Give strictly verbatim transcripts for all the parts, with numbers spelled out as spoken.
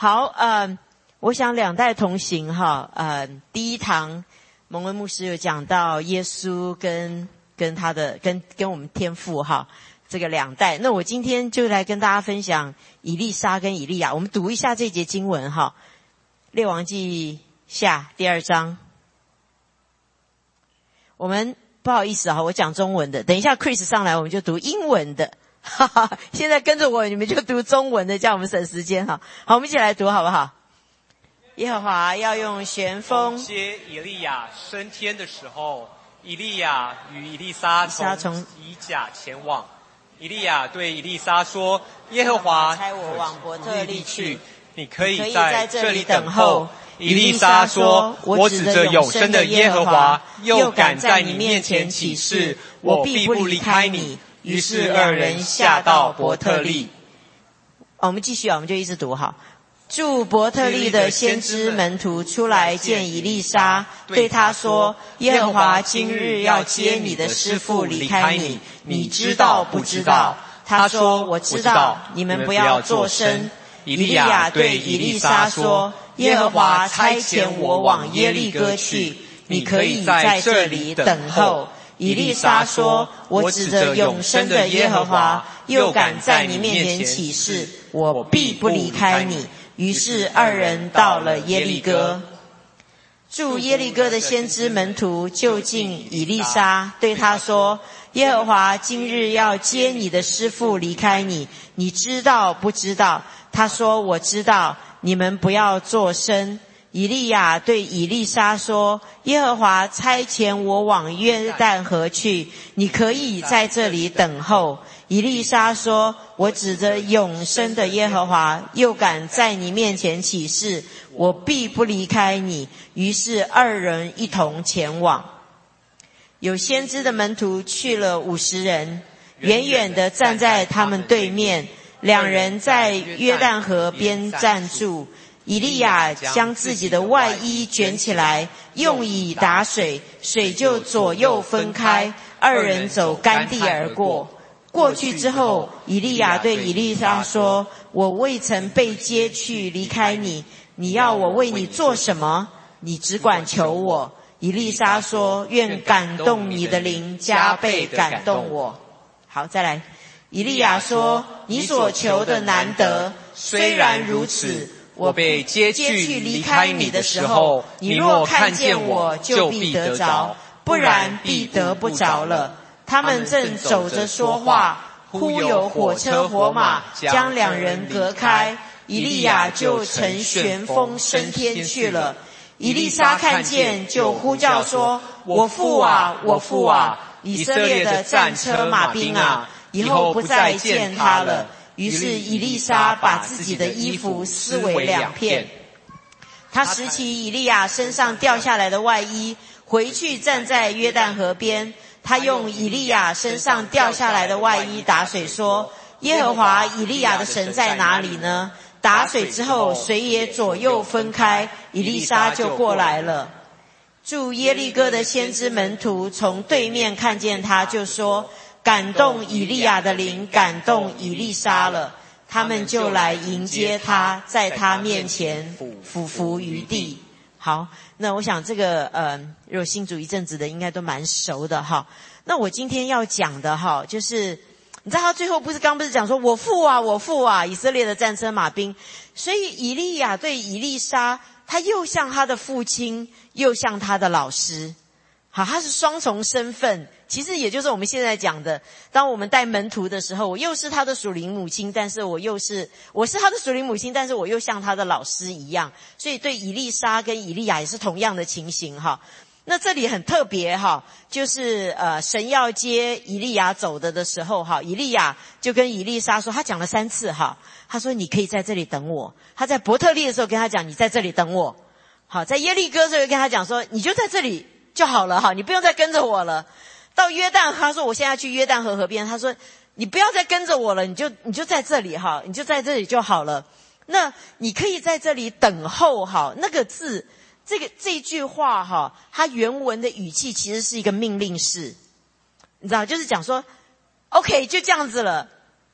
好，呃，我想两代同行哈，呃，第一堂蒙恩牧师有讲到耶稣跟跟他的跟跟我们天父哈，这个两代。那我今天就来跟大家分享以利沙跟以利亚，我们读一下这节经文哈，列王记下第二章。我们不好意思哈，我讲中文的，等一下 Chris 上来我们就读英文的。哈哈，现在跟着我，你们就读中文的，这样我们省时间哈。好，我们一起来读好不好？耶和华要用旋风接以利亚升天的时候，以利亚与以利沙从以甲前往。以利亚对以利沙说：“耶和华差我往伯特利去， 你可以在这里等候。”以利沙说：“我指着永生的耶和华，又敢在你面前起誓，我必不离开你。”于是二人下到伯特利。 哦，我们继续啊，我们就一直读哈。住伯特利的先知门徒出来见以利沙，对他说：“耶和华今日要接你的师父离开你，你知道不知道？”他说：“我知道，你们不要作声。”以利亚对以利沙说：“耶和华差遣我往耶利哥去，你可以在这里等候。”以利沙说：“我指着永生的耶和华，又敢在你面前起誓，我必不离开你。”于是二人到了耶利哥。住耶利哥的先知门徒就近以利沙，对他说：“耶和华今日要接你的师父离开你，你知道不知道？”他说：“我知道，你们不要作声。”以利亚对以利沙说：“耶和华差遣我往约旦河去，你可以在这里等候。”以利沙说：“我指着永生的耶和华，又敢在你面前起誓，我必不离开你。”于是二人一同前往。有先知的门徒去了五十人，远远地站在他们对面，两人在约旦河边站住。以利亚将自己的外衣卷起来，用以打水，水就左右分开，二人走干地而过。过去之后，以利亚对以利沙说：“我未曾被接去离开你，你要我为你做什么？你只管求我。”以利沙说：“愿感动你的灵加倍感动我。”好，再来。以利亚说：“你所求的难得，虽然如此， 我被接去离开你的时候，你若看见我，就必得着，不然必得不着了。”他们正走着说话，忽有火车火马将两人隔开，以利亚就乘旋风升天去了。 以利沙看见，就呼叫说：“我父啊，我父啊，以色列的战车马兵啊！”以后不再见他了。于是以利沙把自己的衣服撕为两片，他拾起以利亚身上掉下来的外衣，回去站在约旦河边。他用以利亚身上掉下来的外衣打水，说：“耶和华以利亚的神在哪里呢？”打水之后，水也左右分开，以利沙就过来了。住耶利哥的先知门徒从对面看见他，就说：“感动以利亚的灵感动以利沙了。”他们就来迎接他，在他面前俯伏于地。好，那我想这个呃，如果信主一阵子的应该都蛮熟的哈。那我今天要讲的哈，就是你知道他最后不是刚不是讲说我父啊我父啊，以色列的战车马兵，所以以利亚对以利沙，他又像他的父亲，又像他的老师。好，他是双重身份，其实也就是我们现在讲的，当我们带门徒的时候，我又是他的属灵母亲，但是我又是我是他的属灵母亲，但是我又像他的老师一样。所以对以利沙跟以利亚也是同样的情形哈。那这里很特别哈，就是呃神要接以利亚走的的时候哈，以利亚就跟以利沙说，他讲了三次哈，他说你可以在这里等我。他在伯特利的时候跟他讲，你在这里等我。好，在耶利哥的时候跟他讲说，你就在这里就好了哈，你不用再跟着我了。到约旦，他说我现在去约旦河河边，他说你不要再跟着我了，你就你就在这里哈，你就在这里就好了。那你可以在这里等候哈，那个字，这个这句话哈，它原文的语气其实是一个命令式，你知道，就是讲说 OK 就这样子了。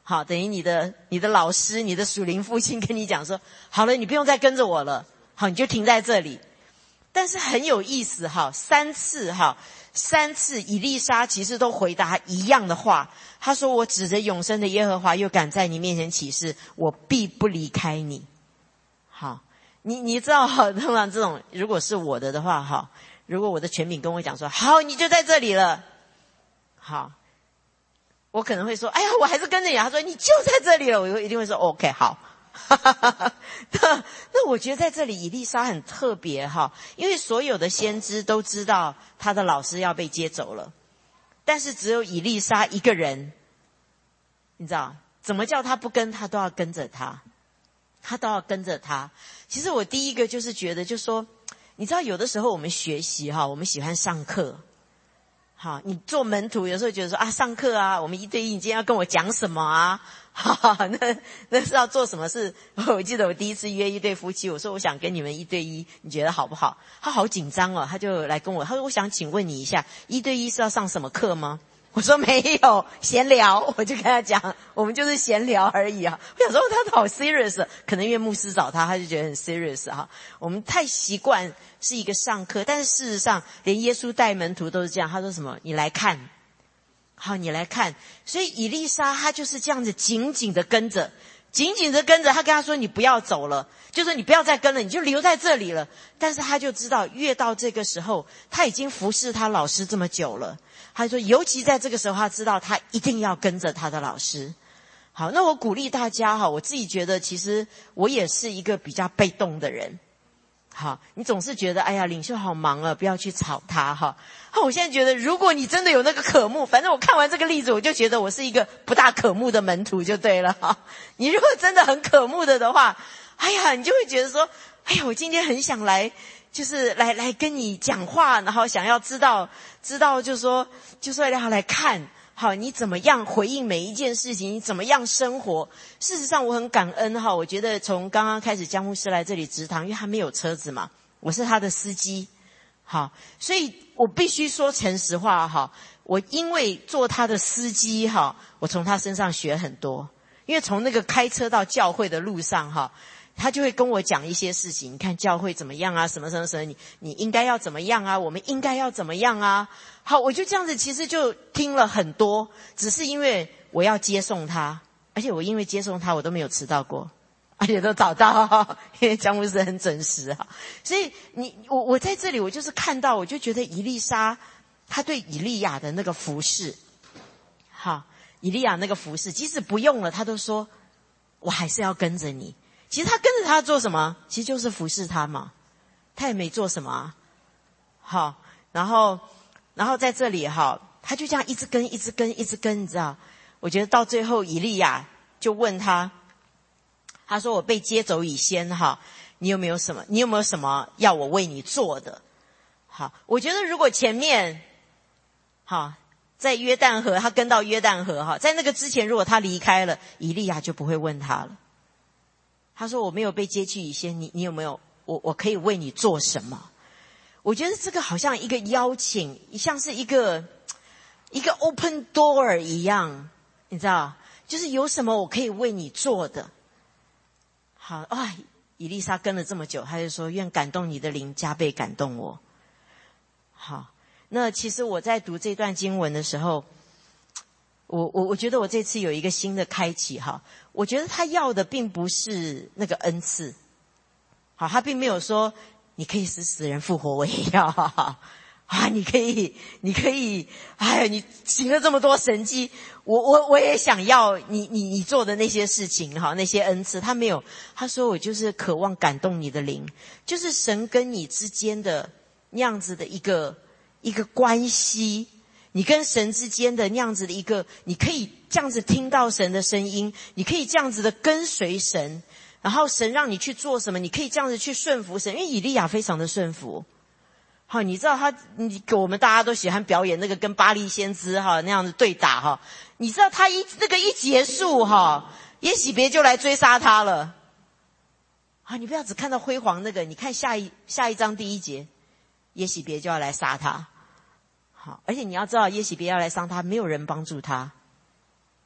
好，等于你的你的老师，你的属灵父亲跟你讲说，好了，你不用再跟着我了，好，你就停在这里。但是很有意思哈，三次哈，三次以利沙其实都回答一样的话。他说：“我指着永生的耶和华，又敢在你面前起誓，我必不离开你。”好，你你知道哈，通常这种如果是我的的话哈，如果我的权柄跟我讲说，好，你就在这里了，好，我可能会说，哎呀，我还是跟着你。他说你就在这里了，我一定会说 OK 好。那那我觉得在这里以利沙很特别哈，因为所有的先知都知道他的老师要被接走了，但是只有以利沙一个人，你知道怎么叫他不跟他都要跟着他，他都要跟着他。其实我第一个就是觉得就说，你知道有的时候我们学习哈，我们喜欢上课。好，你做门徒有时候觉得说啊，上课啊，我们一对一，你今天要跟我讲什么啊？哈，那那是要做什么事？我记得我第一次约一对夫妻，我说我想跟你们一对一，你觉得好不好？他好紧张哦，他就来跟我，他说我想请问你一下，一对一是要上什么课吗？我说没有，闲聊。我就跟他讲，我们就是闲聊而已啊。我想说他好 serious， 可能因为牧师找他，他就觉得很 serious 哈。我们太习惯是一个上课，但是事实上，连耶稣带门徒都是这样。他说什么？你来看，好，你来看。所以以利沙他就是这样子紧紧的跟着，紧紧的跟着。他跟他说：“你不要走了，就说你不要再跟了，你就留在这里了。”但是他就知道，越到这个时候，他已经服侍他老师这么久了。他说，尤其在这个时候，他知道他一定要跟着他的老师。好，那我鼓励大家哈，我自己觉得其实我也是一个比较被动的人。好，你总是觉得哎呀，领袖好忙啊，不要去吵他哈。好，我现在觉得，如果你真的有那个渴慕，反正我看完这个例子，我就觉得我是一个不大渴慕的门徒就对了哈。你如果真的很渴慕的的话，哎呀，你就会觉得说，哎呀，我今天很想来。就是来来跟你讲话，然后想要知道知道就是说就是要来看好你怎么样回应每一件事情，你怎么样生活。事实上我很感恩哈，我觉得从刚刚开始江牧师来这里植堂，因为他没有车子嘛，我是他的司机，好，所以我必须说诚实话哈，我因为做他的司机哈，我从他身上学很多，因为从那个开车到教会的路上哈，他就会跟我讲一些事情，你看教会怎么样啊，什么什么什么，你你应该要怎么样啊，我们应该要怎么样啊。好，我就这样子其实就听了很多，只是因为我要接送他，而且我因为接送他我都没有迟到过，而且都早到，因为江牧师很准时哈。所以你我我在这里我就是看到，我就觉得以利沙他对以利亚的那个服侍，好，以利亚那个服侍即使不用了他都说我还是要跟着你。其实他跟着他做什么？其实就是服侍他嘛，他也没做什么啊。好，然后，然后在这里哈，他就这样一直跟，一直跟，一直跟，你知道？我觉得到最后，以利亚就问他，他说：“我被接走以先哈，你有没有什么？你有没有什么要我为你做的？”好，我觉得如果前面，好，在约旦河，他跟到约旦河哈，在那个之前，如果他离开了，以利亚就不会问他了。他说我没有被接去以先，你你有没有我我可以为你做什么？我觉得这个好像一个邀请，像是一个一个 open door 一样，你知道，就是有什么我可以为你做的。好啊，以利沙跟了这么久，他就说愿感动你的灵加倍感动我。好，那其实我在读这段经文的时候，我我我觉得我这次有一个新的开启哈，我觉得他要的并不是那个恩赐，好，他并没有说你可以使死人复活，我也要啊，你可以你可以，哎呀，你行了这么多神迹，我我我也想要你你你做的那些事情哈，那些恩赐，他没有，他说我就是渴望感动你的灵，就是神跟你之间的那样子的一个一个关系。你跟神之间的那样子的一个，你可以这样子听到神的声音，你可以这样子的跟随神，然后神让你去做什么，你可以这样子去顺服神，因为以利亚非常的顺服。好，你知道他，你我们大家都喜欢表演那个跟巴力先知哈那样子对打哈，你知道他一那个一结束哈，耶洗别就来追杀他了。啊，你不要只看到辉煌那个，你看下一下一章第一节，耶洗别就要来杀他。好，而且你要知道耶洗别要来伤他，没有人帮助他。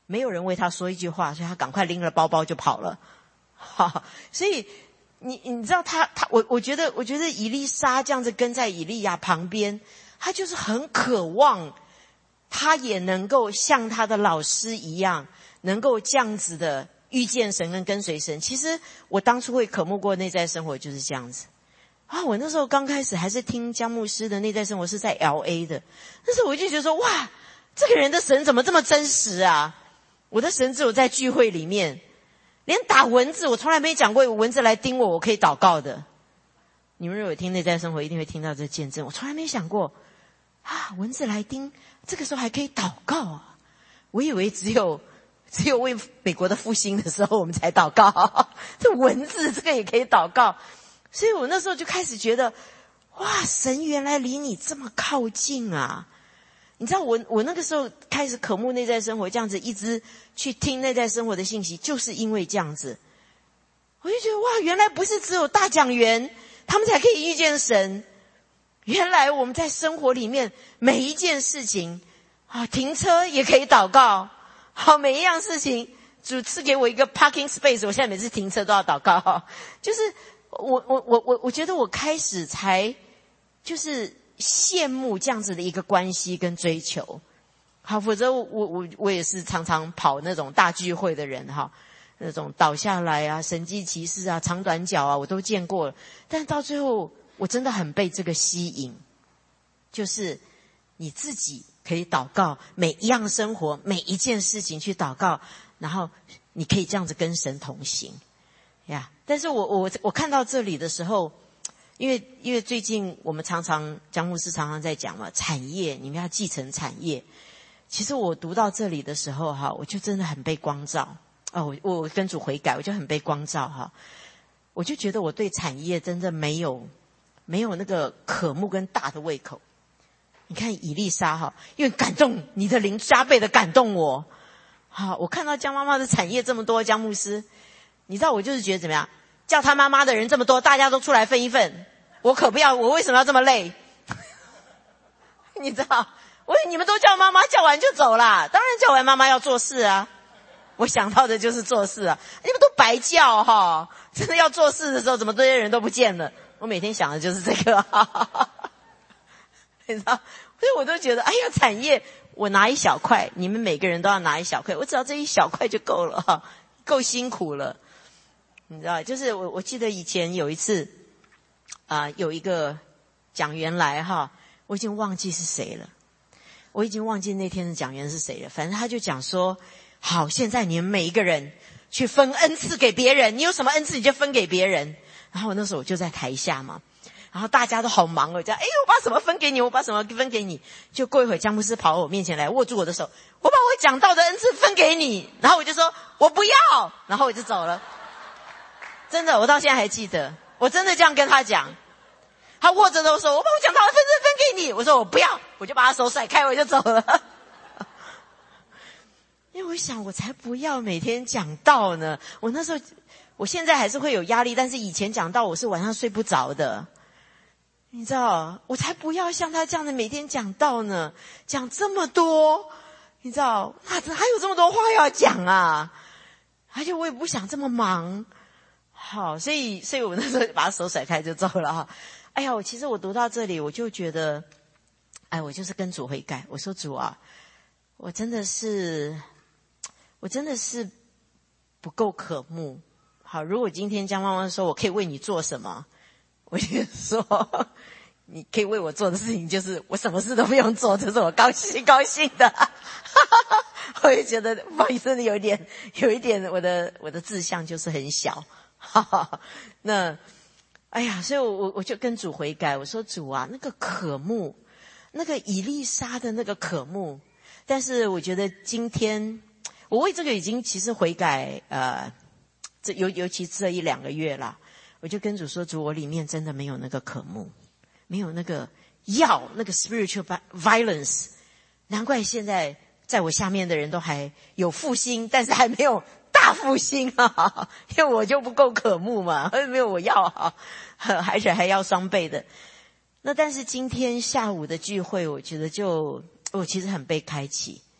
没有人为他说一句话，所以他赶快拎了包包就跑了。好，所以你你知道他他我我觉得我觉得以利沙这样子跟在以利亚旁边，他就是很渴望他也能够像他的老师一样，能够这样子的遇见神跟跟随神。其实我当初会渴慕过内在生活就是这样子啊！我那时候刚开始还是听江牧师的内在生活是在 L A 的，那时候我就觉得说，哇，这个人的神怎么这么真实啊！我的神只有在聚会里面，连打蚊子我从来没讲过有蚊子来叮我我可以祷告的。你们如果有听内在生活一定会听到这见证，我从来没想过啊，蚊子来叮这个时候还可以祷告啊！我以为只有只有为美国的复兴的时候我们才祷告，这蚊子这个也可以祷告。所以我那时候就开始觉得，哇，神原来离你这么靠近啊！你知道我我那个时候开始渴慕内在生活，这样子一直去听内在生活的信息，就是因为这样子，我就觉得哇，原来不是只有大讲员他们才可以遇见神，原来我们在生活里面每一件事情啊，停车也可以祷告，好，每一样事情主赐给我一个 parking space， 我现在每次停车都要祷告，就是我我我我我觉得我开始才就是羡慕这样子的一个关系跟追求。好，否则我我我也是常常跑那种大聚会的人哈，那种倒下来啊、神迹奇事啊、长短脚啊，我都见过了。但到最后，我真的很被这个吸引，就是你自己可以祷告，每一样生活、每一件事情去祷告，然后你可以这样子跟神同行呀。但是我我我看到这里的时候，因为因为最近我们常常江牧师常常在讲嘛，产业你们要继承产业。其实我读到这里的时候哈，我就真的很被光照哦，我我跟主悔改，我就很被光照哈。我就觉得我对产业真的没有没有那个渴慕跟大的胃口。你看以利沙哈，因为感动你的灵加倍的感动我。好，我看到江妈妈的产业这么多，江牧师，你知道我就是觉得怎么样？叫他妈妈的人这么多，大家都出来分一份，我可不要，我为什么要这么累？你知道，我你们都叫妈妈，叫完就走啦，当然叫完妈妈要做事啊。我想到的就是做事啊，你们都白叫哈，真的要做事的时候，怎么这些人都不见了？我每天想的就是这个，你知道，所以我都觉得，哎呀，产业我拿一小块，你们每个人都要拿一小块，我只要这一小块就够了哈，够辛苦了。你知道，就是我我记得以前有一次啊、呃，有一个讲员来哈，我已经忘记是谁了，我已经忘记那天的讲员是谁了。反正他就讲说，好，现在你们每一个人去分恩赐给别人，你有什么恩赐你就分给别人。然后那时候我就在台下嘛，然后大家都好忙哦，这样，哎，我把什么分给你，我把什么分给你。就过一会儿，江牧师跑到我面前来，握住我的手，我把我讲到的恩赐分给你。然后我就说我不要，然后我就走了。真的，我到现在还记得，我真的这样跟他讲。他握着都说，我把我讲到的分分分给你。我说我不要，我就把他手甩开，我就走了。因为我想，我才不要每天讲道呢。我那时候，我现在还是会有压力，但是以前讲道我是晚上睡不着的。你知道，我才不要像他这样的每天讲道呢，讲这么多。你知道，哪还有这么多话要讲啊？而且我也不想这么忙。好，所以所以我那时候把手甩开就走了哈。哎呀，我其实我读到这里，我就觉得，哎，我就是跟主悔改。我说主啊，我真的是，我真的是不够渴慕。好，如果今天江妈妈说我可以为你做什么，我就说你可以为我做的事情就是我什么事都不用做，这是我高兴高兴的。我也觉得不好意思，有一点有一点我的我的志向就是很小。那哎呀，所以我我我就跟主悔改，我说主啊，那个渴慕，那个以利沙的那个渴慕，但是我觉得今天我为这个已经其实悔改，呃，这尤尤其这一两个月啦，我就跟主说，主，我里面真的没有那个渴慕，没有那个要那个 spiritual violence， 难怪现在在我下面的人都还有复兴，但是还没有大复兴啊，因为我就不够渴慕嘛，没有我要啊，而且还要双倍的。那但是今天下午的聚会，我觉得就我其实很被开启，我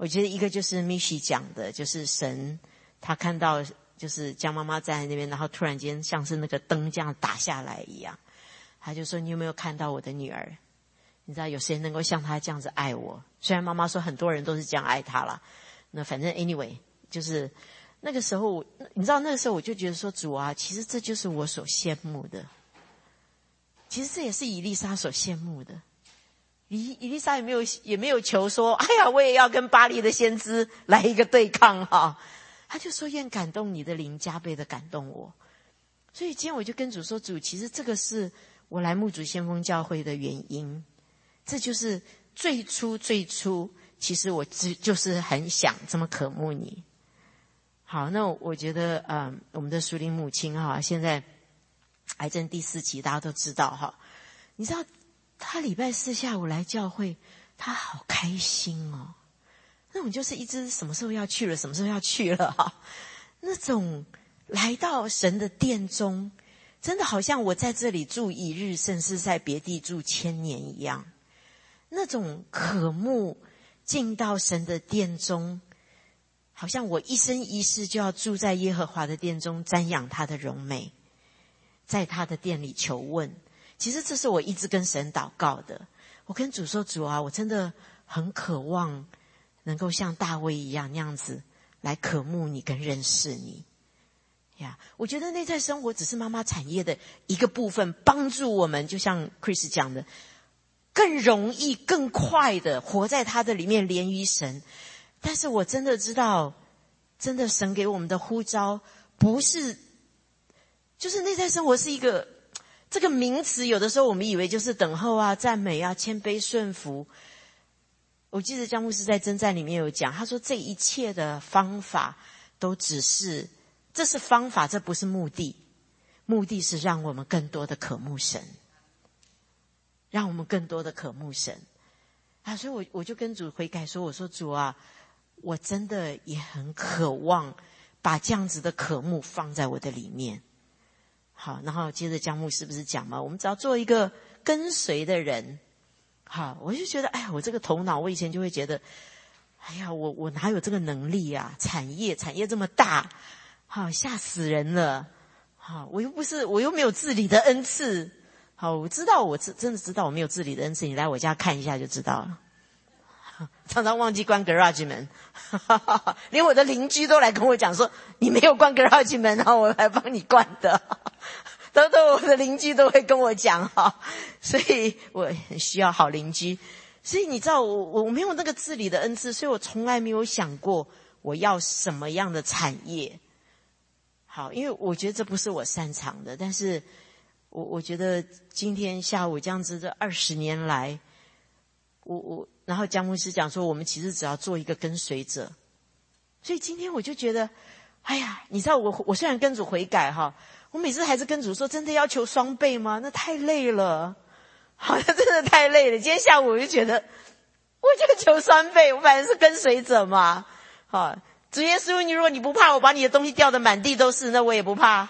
我觉得一个就是米西讲的，就是神他看到就是江妈妈站在那边，然后突然间像是那个灯这样打下来一样，他就说你有没有看到我的女儿？你知道有谁能够像她这样子爱我？虽然妈妈说很多人都是这样爱她啦，那反正 anyway 就是那个时候，你知道那个时候我就觉得说主啊，其实这就是我所羡慕的，其实这也是以利沙所羡慕的。以以利沙也没有也没有求说，哎呀，我也要跟巴黎的先知来一个对抗哈。他就说愿感动你的灵加倍的感动我。所以今天我就跟主说，主，其实这个是我来牧主先锋教会的原因，这就是最初最初，其实我只就是很想这么渴慕你。好，那我觉得嗯、呃，我们的属灵母亲哈，现在癌症第四期大家都知道哈，你知道他礼拜四下午来教会，他好开心哦，那种就是一直什么时候要去了什么时候要去了哈，那种来到神的殿中，真的好像我在这里住一日，甚至在别地住千年一样，那种渴慕进到神的殿中，好像我一生一世就要住在耶和华的殿中，瞻仰他的荣美，在他的殿里求问。其实这是我一直跟神祷告的，我跟主说，主啊，我真的很渴望能够像大卫一样那样子来渴慕你跟认识你呀。我觉得内在生活只是妈妈产业的一个部分，帮助我们就像 Chris 讲的，更容易更快的活在他的里面，连于神。但是我真的知道，真的神给我们的呼召不是，就是内在生活是一个这个名词，有的时候我们以为就是等候啊、赞美啊、谦卑顺服。我记得江牧师在征战里面有讲，他说这一切的方法都只是，这是方法，这不是目的，目的是让我们更多的渴慕神，让我们更多的渴慕神啊！所以我我就跟主悔改说，我说主啊，我真的也很渴望把这样子的渴慕放在我的里面。好，然后接着江牧师不是讲吗？我们只要做一个跟随的人。好，我就觉得，哎呀，我这个头脑，我以前就会觉得，哎呀，我我哪有这个能力啊？产业产业这么大，好，吓死人了。好，我又不是，我又没有治理的恩赐。好，我知道，我真的知道我没有治理的恩赐，你来我家看一下就知道了。常常忘记关 garage 门，连我的邻居都来跟我讲说，你没有关 garage 门，然后我来帮你关的。都都我的邻居都会跟我讲哈，所以我很需要好邻居。所以你知道我我没有那个治理的恩赐，所以我从来没有想过我要什么样的产业。好，因为我觉得这不是我擅长的，但是我我觉得今天下午这样子，这二十年来，我我然后江牧师讲说，我们其实只要做一个跟随者。所以今天我就觉得，哎呀，你知道我我虽然跟主悔改哈，我每次还是跟主说，真的要求双倍吗？那太累了，好像真的太累了。今天下午我就觉得，我就求双倍，我反正是跟随者嘛。好，主耶稣，你如果你不怕我把你的东西掉得满地都是，那我也不怕。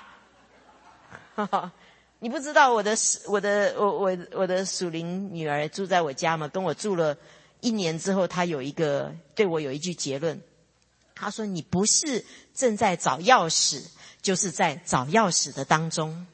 你不知道我的我的我我我的属灵女儿住在我家嘛，跟我住了一年之后，她有一个对我有一句结论，她说你不是正在找钥匙，就是在找钥匙的当中。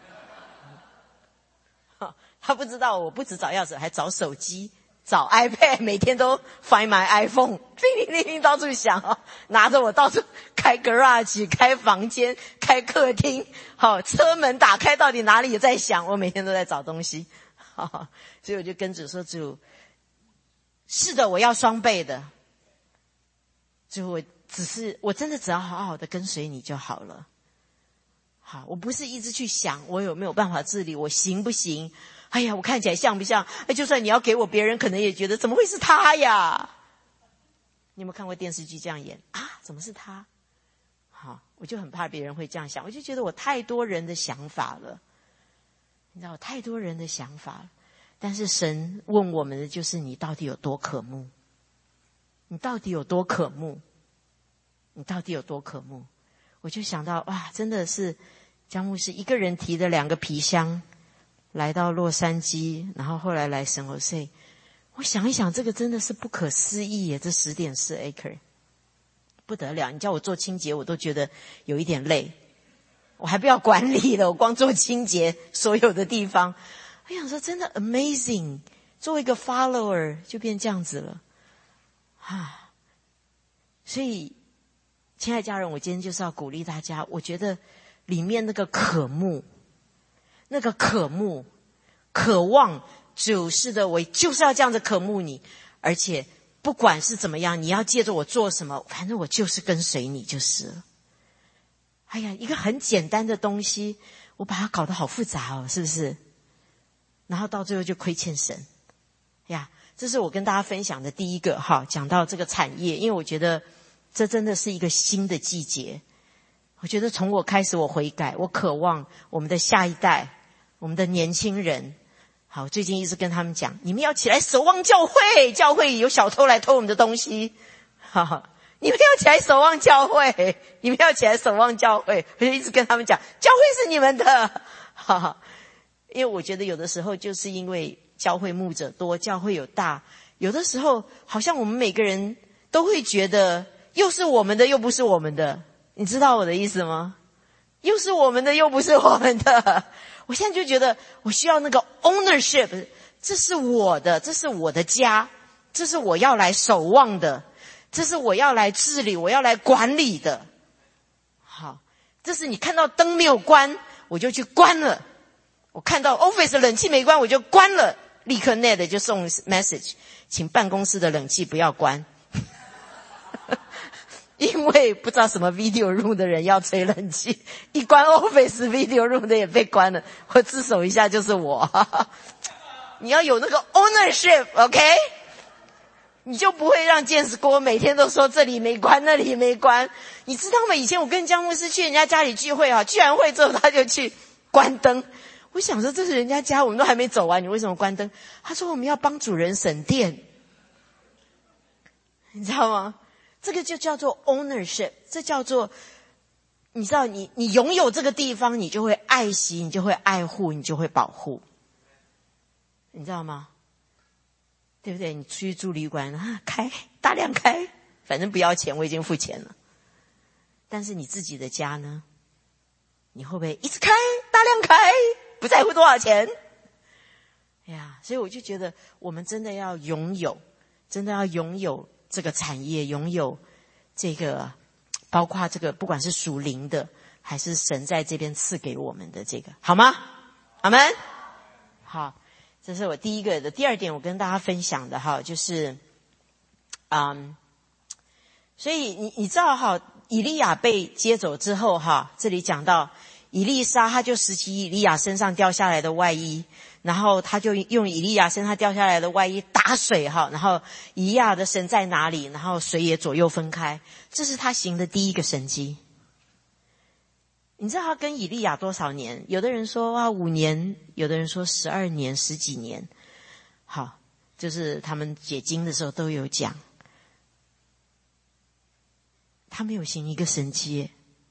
她不知道我不只找钥匙，还找手机，找 iPad， 每天都 find my iPhone， 叮叮叮叮到处响，拿着我到处开 garage， 开房间，开客厅，好，车门打开到底哪里在响，我每天都在找东西。好，所以我就跟主说，主，是的，我要双倍的。主，我只是我真的只要好好的跟随你就好了。好，我不是一直去想我有没有办法治理，我行不行？哎呀，我看起来像不像？哎，就算你要给我，别人可能也觉得怎么会是他呀？你有没有看过电视剧这样演啊？怎么是他？好，我就很怕别人会这样想，我就觉得我太多人的想法了，你知道，太多人的想法了。但是神问我们的就是你到底有多渴慕？你到底有多渴慕？你到底有多渴慕？我就想到，哇，真的是江牧师一个人提的两个皮箱来到洛杉矶，然后后来来圣何塞， 我想一想，这个真的是不可思议耶，这十点四 acre 不得了，你叫我做清洁我都觉得有一点累，我还不要管理了，我光做清洁所有的地方。我想说真的 amazing， 作为一个 follower 就变这样子了啊！所以亲爱的家人，我今天就是要鼓励大家，我觉得里面那个渴慕，那个渴慕渴望主是的，我就是要这样子渴慕你，而且不管是怎么样，你要借着我做什么，反正我就是跟随你就是了。哎呀，一个很简单的东西，我把它搞得好复杂哦，是不是？然后到最后就亏欠神呀。这是我跟大家分享的第一个哈，讲到这个产业，因为我觉得这真的是一个新的季节。我觉得从我开始我悔改，我渴望我们的下一代，我们的年轻人，好，最近一直跟他们讲，你们要起来守望教会，教会有小偷来偷我们的东西，哈哈，你们要起来守望教会，你们要起来守望教会，我就一直跟他们讲，教会是你们的，哈哈。因为我觉得有的时候就是因为教会牧者多，教会有大，有的时候好像我们每个人都会觉得又是我们的又不是我们的，你知道我的意思吗？又是我们的又不是我们的，我现在就觉得我需要那个 ownership， 这是我的，这是我的家，这是我要来守望的，这是我要来治理，我要来管理的。好，这是你看到灯没有关我就去关了，我看到 office 冷气没关我就关了，立刻 net 就送 message， 请办公室的冷气不要关因为不知道什么 video room 的人要吹冷气，一关 office video room 的也被关了，我自首一下就是我你要有那个 ownership OK， 你就不会让见识锅每天都说这里没关那里没关。你知道吗？以前我跟江牧师去人家家里聚会啊，聚完会之后他就去关灯，我想说这是人家家，我们都还没走完，你为什么关灯？他说我们要帮主人省电，你知道吗？这个就叫做 ownership， 这叫做你知道你你拥有这个地方，你就会爱惜，你就会爱护，你就会保护，你知道吗？对不对？你出去住旅馆啊，开大量开，反正不要钱，我已经付钱了。但是你自己的家呢？你会不会一直开大量开，不在乎多少钱？哎呀，所以我就觉得我们真的要拥有，真的要拥有这个产业，拥有这个包括这个不管是属灵的还是神在这边赐给我们的这个，好吗？阿们。好，这是我第一个的。第二点我跟大家分享的哈，就是嗯，所以你你知道哈，以利亚被接走之后哈，这里讲到以利沙他就拾起以利亚身上掉下来的外衣，然后他就用以利亚身上掉下来的外衣打水哈，然后以利亚的神在哪里，然后水也左右分开，这是他行的第一个神迹。你知道他跟以利亚多少年？有的人说哇五年，有的人说十二年十几年，好，就是他们解经的时候都有讲，他没有行一个神迹，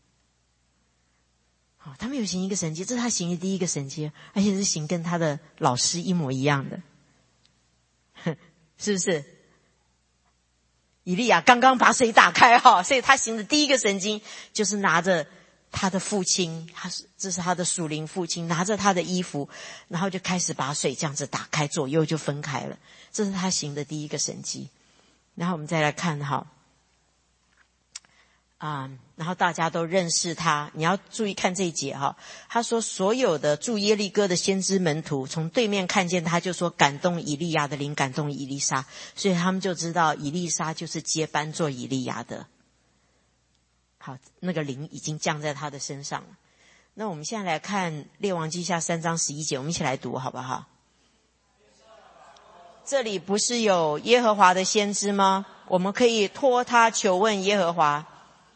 好，他没有行一个神迹，这是他行的第一个神迹，而且是行跟他的老师一模一样的，是不是？以利亚刚刚把水打开哈，所以他行的第一个神迹就是拿着他的父亲，他是这是他的属灵父亲，拿着他的衣服，然后就开始把水这样子打开，左右就分开了，这是他行的第一个神迹。然后我们再来看哈，啊、嗯，然后大家都认识他，你要注意看这一节哈。他说所有的住耶利哥的先知门徒从对面看见他，就说感动以利亚的灵，感动以利沙，所以他们就知道以利沙就是接班做以利亚的。好，那个灵已经降在他的身上了。那我们现在来看列王记下三章十一节，我们一起来读好不好？这里不是有耶和华的先知吗？我们可以托他求问耶和华。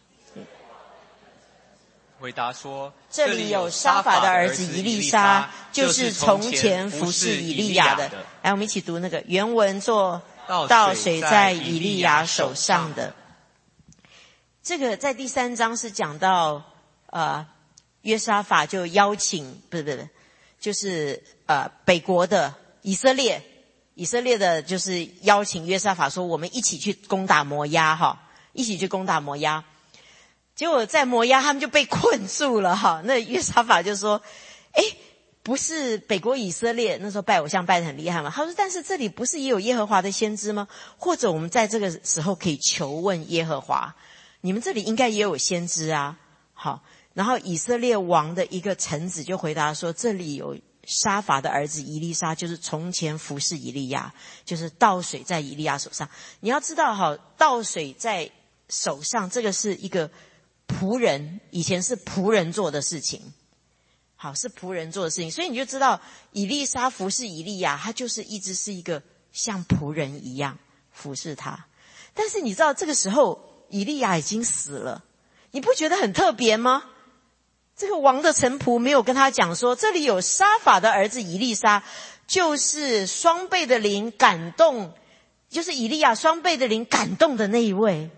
回答说， 这里有沙法的儿子以利沙，就是从前服侍以利亚的。来，我们一起读那个原文，做倒水在以利亚手上的。这个在第三章是讲到呃约沙法就邀请，不是不是，就是呃北国的以色列以色列的就是邀请约沙法说，我们一起去攻打摩押哈，一起去攻打摩押。结果在摩押他们就被困住了哈，那约沙法就说，诶，不是北国以色列那时候拜偶像拜得很厉害吗？他说，但是这里不是也有耶和华的先知吗？或者我们在这个时候可以求问耶和华，你们这里应该也有先知啊。好，然后以色列王的一个臣子就回答说，这里有沙法的儿子以利沙，就是从前服侍以利亚，就是倒水在以利亚手上。你要知道哈，倒水在手上这个是一个仆人，以前是仆人做的事情。好，是仆人做的事情，所以你就知道以利沙服侍以利亚，他就是一直是一个像仆人一样服侍他。但是你知道这个时候以利亚已经死了，你不觉得很特别吗？这个王的臣仆没有跟他讲说，这里有沙法的儿子以利沙，就是双倍的灵感动，就是以利亚双倍的灵感动的那一位。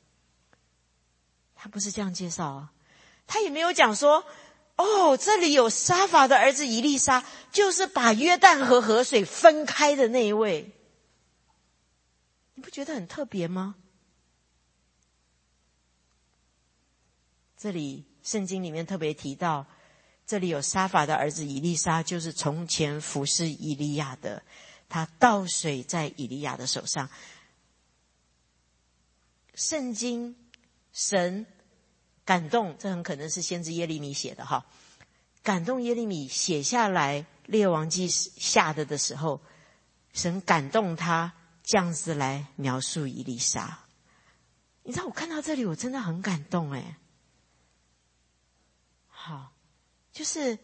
他不是这样介绍啊，他也没有讲说，哦，这里有沙法的儿子以利沙，就是把约旦河河水分开的那一位。你不觉得很特别吗？这里圣经里面特别提到，这里有沙法的儿子以利沙，就是从前服侍以利亚的，他倒水在以利亚的手上。圣经神感动，这很可能是先知耶利米写的哈。感动耶利米写下来列王记下的的时候，神感动他这样子来描述以利沙。你知道我看到这里我真的很感动诶。好，就是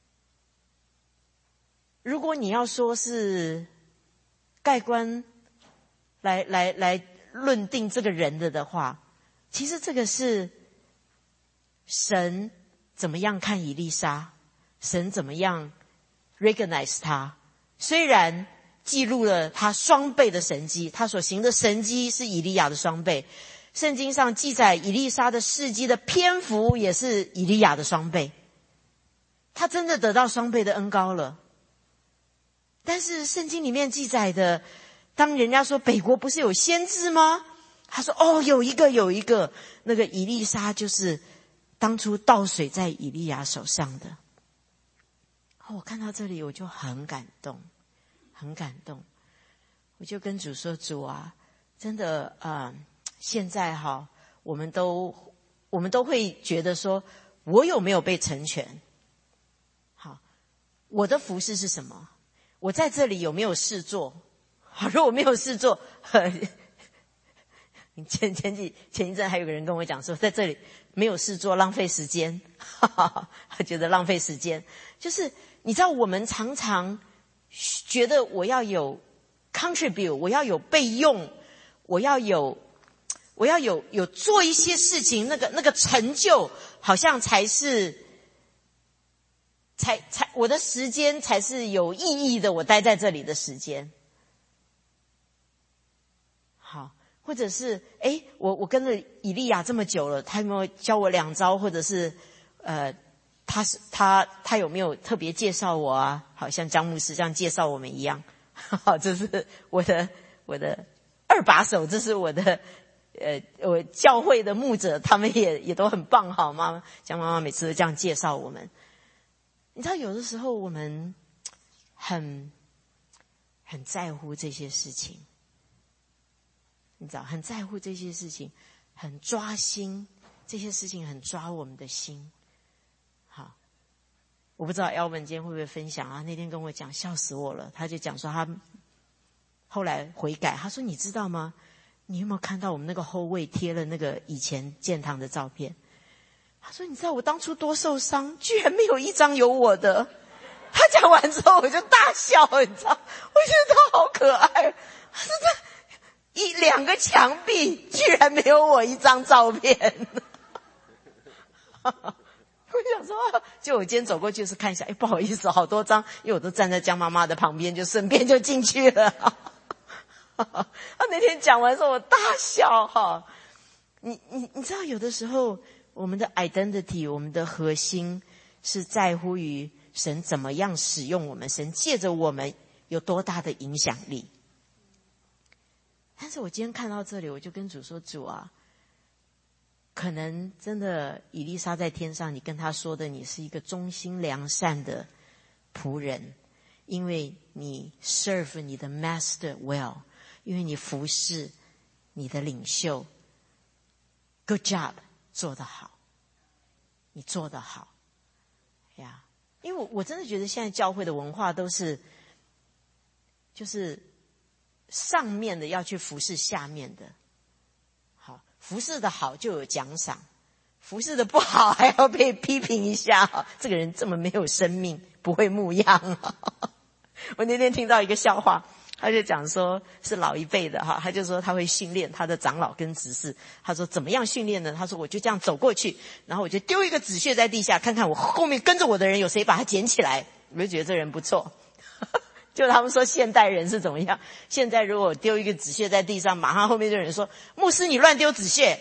如果你要说是盖棺来来来论定这个人的的话，其实这个是神怎么样看以利沙，神怎么样 recognize 他。虽然记录了他双倍的神迹，他所行的神迹是以利亚的双倍，圣经上记载以利沙的事迹的篇幅也是以利亚的双倍，他真的得到双倍的恩膏了。但是圣经里面记载的，当人家说北国不是有先知吗？他说哦，有一个有一个，那个以利沙就是当初倒水在以利亚手上的。哦，我看到这里我就很感动，很感动。我就跟主说，主啊，真的呃现在哈，我们都我们都会觉得说，我有没有被成全？好，我的服事是什么？我在这里有没有事做？好，如果我没有事做，呵前前几前一阵还有个人跟我讲说，在这里没有事做，浪费时间，哈哈，他觉得浪费时间。就是你知道，我们常常觉得我要有 contribute， 我要有备用，我要有。我要有有做一些事情，那个那个成就好像才是才才我的时间才是有意义的，我待在这里的时间。好，或者是诶我我跟着以利亚这么久了，他有没有教我两招，或者是呃他是他他有没有特别介绍我啊？好像江牧师这样介绍我们一样。好，这是我的我的二把手，这是我的呃，我教会的牧者，他们也也都很棒，好吗？江妈妈每次都这样介绍我们。你知道，有的时候我们很很在乎这些事情，你知道，很在乎这些事情，很抓心，这些事情很抓我们的心。好，我不知道 Elvin 今天会不会分享啊？那天跟我讲，笑死我了。他就讲说他后来悔改，他说你知道吗？你有没有看到我们那个后卫贴了那个以前建堂的照片？他说你知道我当初多受伤，居然没有一张有我的。他讲完之后我就大笑，你知道，我觉得他好可爱。他说这一两个墙壁居然没有我一张照片。我想说，就我今天走过去是看一下，哎，不好意思，好多张，因为我都站在江妈妈的旁边，就顺便就进去了。他那天讲完之后我大笑哈，你你你知道，有的时候我们的 identity， 我们的核心是在乎于神怎么样使用我们，神借着我们有多大的影响力。但是我今天看到这里，我就跟主说，主啊，可能真的以利沙在天上，你跟他说的你是一个忠心良善的仆人，因为你 serve 你的 master well， 因为你服侍你的领袖 good job， 做得好，你做得好呀。因为我我真的觉得现在教会的文化都是就是上面的要去服侍下面的，好，服侍的好就有奖赏，服侍的不好还要被批评一下，这个人这么没有生命，不会牧养。我那天听到一个笑话，他就讲说是老一辈的哈，他就说他会训练他的长老跟执事，他说怎么样训练呢？他说我就这样走过去，然后我就丢一个纸屑在地下，看看我后面跟着我的人有谁把它捡起来，我就觉得这人不错。就他们说现代人是怎么样，现在如果丢一个纸屑在地上，马上后面就有人说牧师你乱丢纸屑。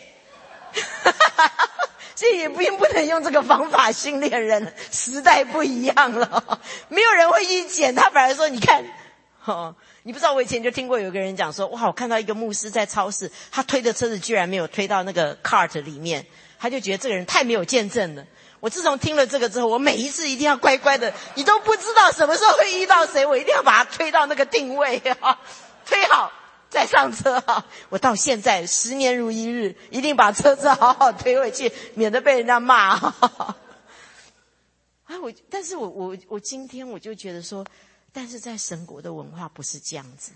所以也并不能用这个方法训练人，时代不一样了，没有人会去捡，他反而说你看哦，你不知道我以前就听过有个人讲说，哇，我看到一个牧师在超市，他推的车子居然没有推到那个 cart 里面，他就觉得这个人太没有见证了。我自从听了这个之后，我每一次一定要乖乖的，你都不知道什么时候会遇到谁，我一定要把他推到那个定位啊，推好再上车啊！我到现在十年如一日，一定把车子好好推回去，免得被人家骂。啊，我但是我我我今天我就觉得说，但是在神国的文化不是这样子。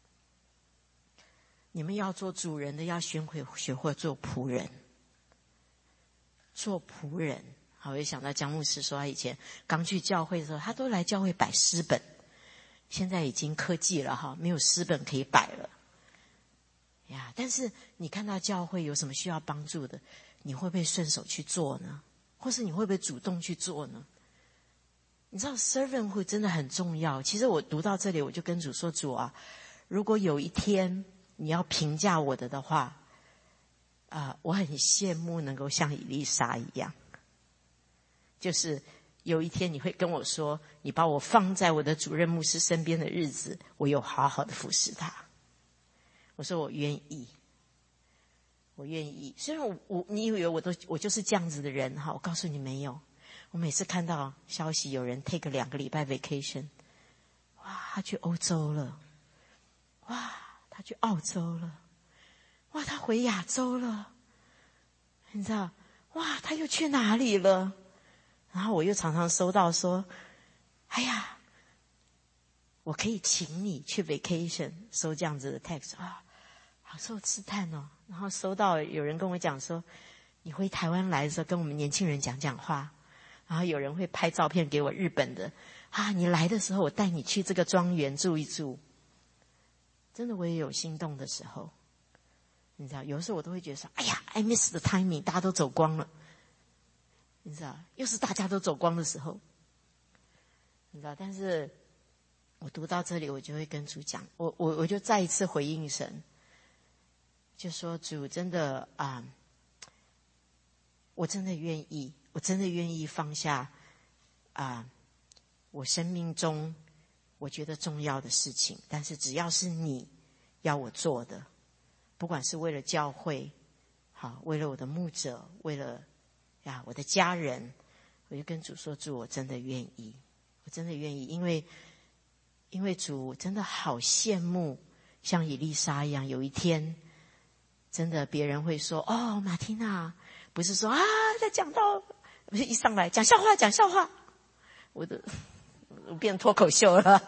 你们要做主人的，要学会学会做仆人，做仆人。好，我就想到江牧师说，他以前刚去教会的时候，他都来教会摆诗本，现在已经科技了哈，没有诗本可以摆了呀。但是你看到教会有什么需要帮助的，你会不会顺手去做呢？或是你会不会主动去做呢？你知道 servanthood 真的很重要。其实我读到这里，我就跟主说，主啊，如果有一天你要评价我的的话，啊、呃，我很羡慕能够像以利沙一样，就是有一天你会跟我说，你把我放在我的主任牧师身边的日子，我有好好的服侍他。我说我愿意，我愿意。虽然我我你以为我都我就是这样子的人哈，我告诉你没有。我每次看到消息有人 take 两个礼拜 vacation， 哇，他去欧洲了，哇，他去澳洲了，哇，他回亚洲了，你知道，哇，他又去哪里了？然后我又常常收到说，哎呀，我可以请你去 vacation， 收这样子的 text 啊，好受刺探哦。然后收到有人跟我讲说，你回台湾来的时候跟我们年轻人讲讲话。然后有人会拍照片给我日本的啊，你来的时候我带你去这个庄园住一住。真的我也有心动的时候，你知道，有的时候我都会觉得说，哎呀 I miss the timing， 大家都走光了，你知道，又是大家都走光的时候，你知道。但是我读到这里，我就会跟主讲，我我我就再一次回应神，就说主真的啊、嗯，我真的愿意。我真的愿意放下啊、呃，我生命中我觉得重要的事情，但是只要是你要我做的，不管是为了教会，好，为了我的牧者，为了呀我的家人，我就跟主说，主，我真的愿意，我真的愿意，因为因为主真的好羡慕像以利沙一样，有一天真的别人会说，哦，马蒂娜，不是说啊在讲到。不是一上来讲笑话讲笑话，我的我变脱口秀了。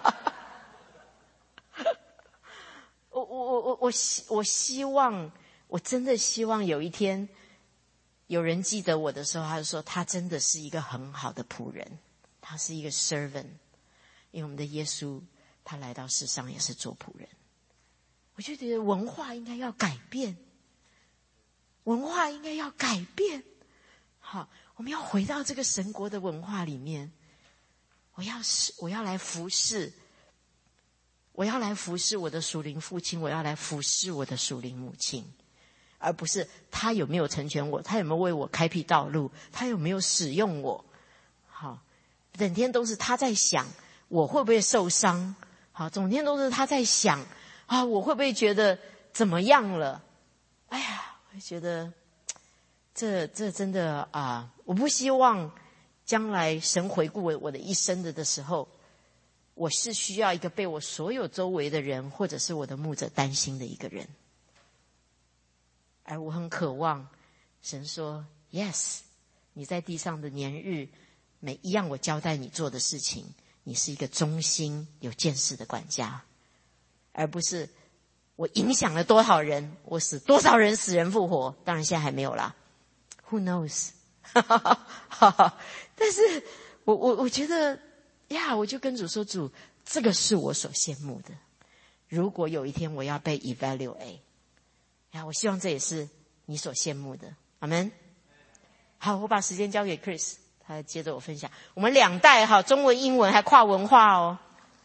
我我我我我希我希望，我真的希望有一天有人记得我的时候，他就说他真的是一个很好的仆人，他是一个 servant。因为我们的耶稣他来到世上也是做仆人。我就觉得文化应该要改变，文化应该要改变。好，我们要回到这个神国的文化里面。我要是我要来服侍，我要来服侍我的属灵父亲，我要来服侍我的属灵母亲，而不是他有没有成全我，他有没有为我开辟道路，他有没有使用我。好，整天都是他在想我会不会受伤， 好，整天都是他在想啊，我会不会觉得怎么样了？哎呀，我觉得这这真的啊，我不希望将来神回顾我的一生的的时候，我是需要一个被我所有周围的人或者是我的牧者担心的一个人。而我很渴望神说 Yes， 你在地上的年日，每一样我交代你做的事情，你是一个忠心有见识的管家，而不是我影响了多少人，我使多少人死人复活。当然现在还没有啦 Who knows 但是我我我觉得呀，我就跟主说，主，这个是我所羡慕的。如果有一天我要被 evaluate， 呀，我希望这也是你所羡慕的。阿们。好，我把时间交给 Chris， 他接着我分享。我们两代哈，中文、英文还跨文化哦。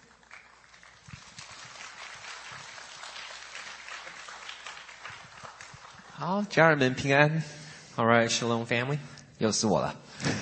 好，家人们平安。All right, Shalom family， 又是我了。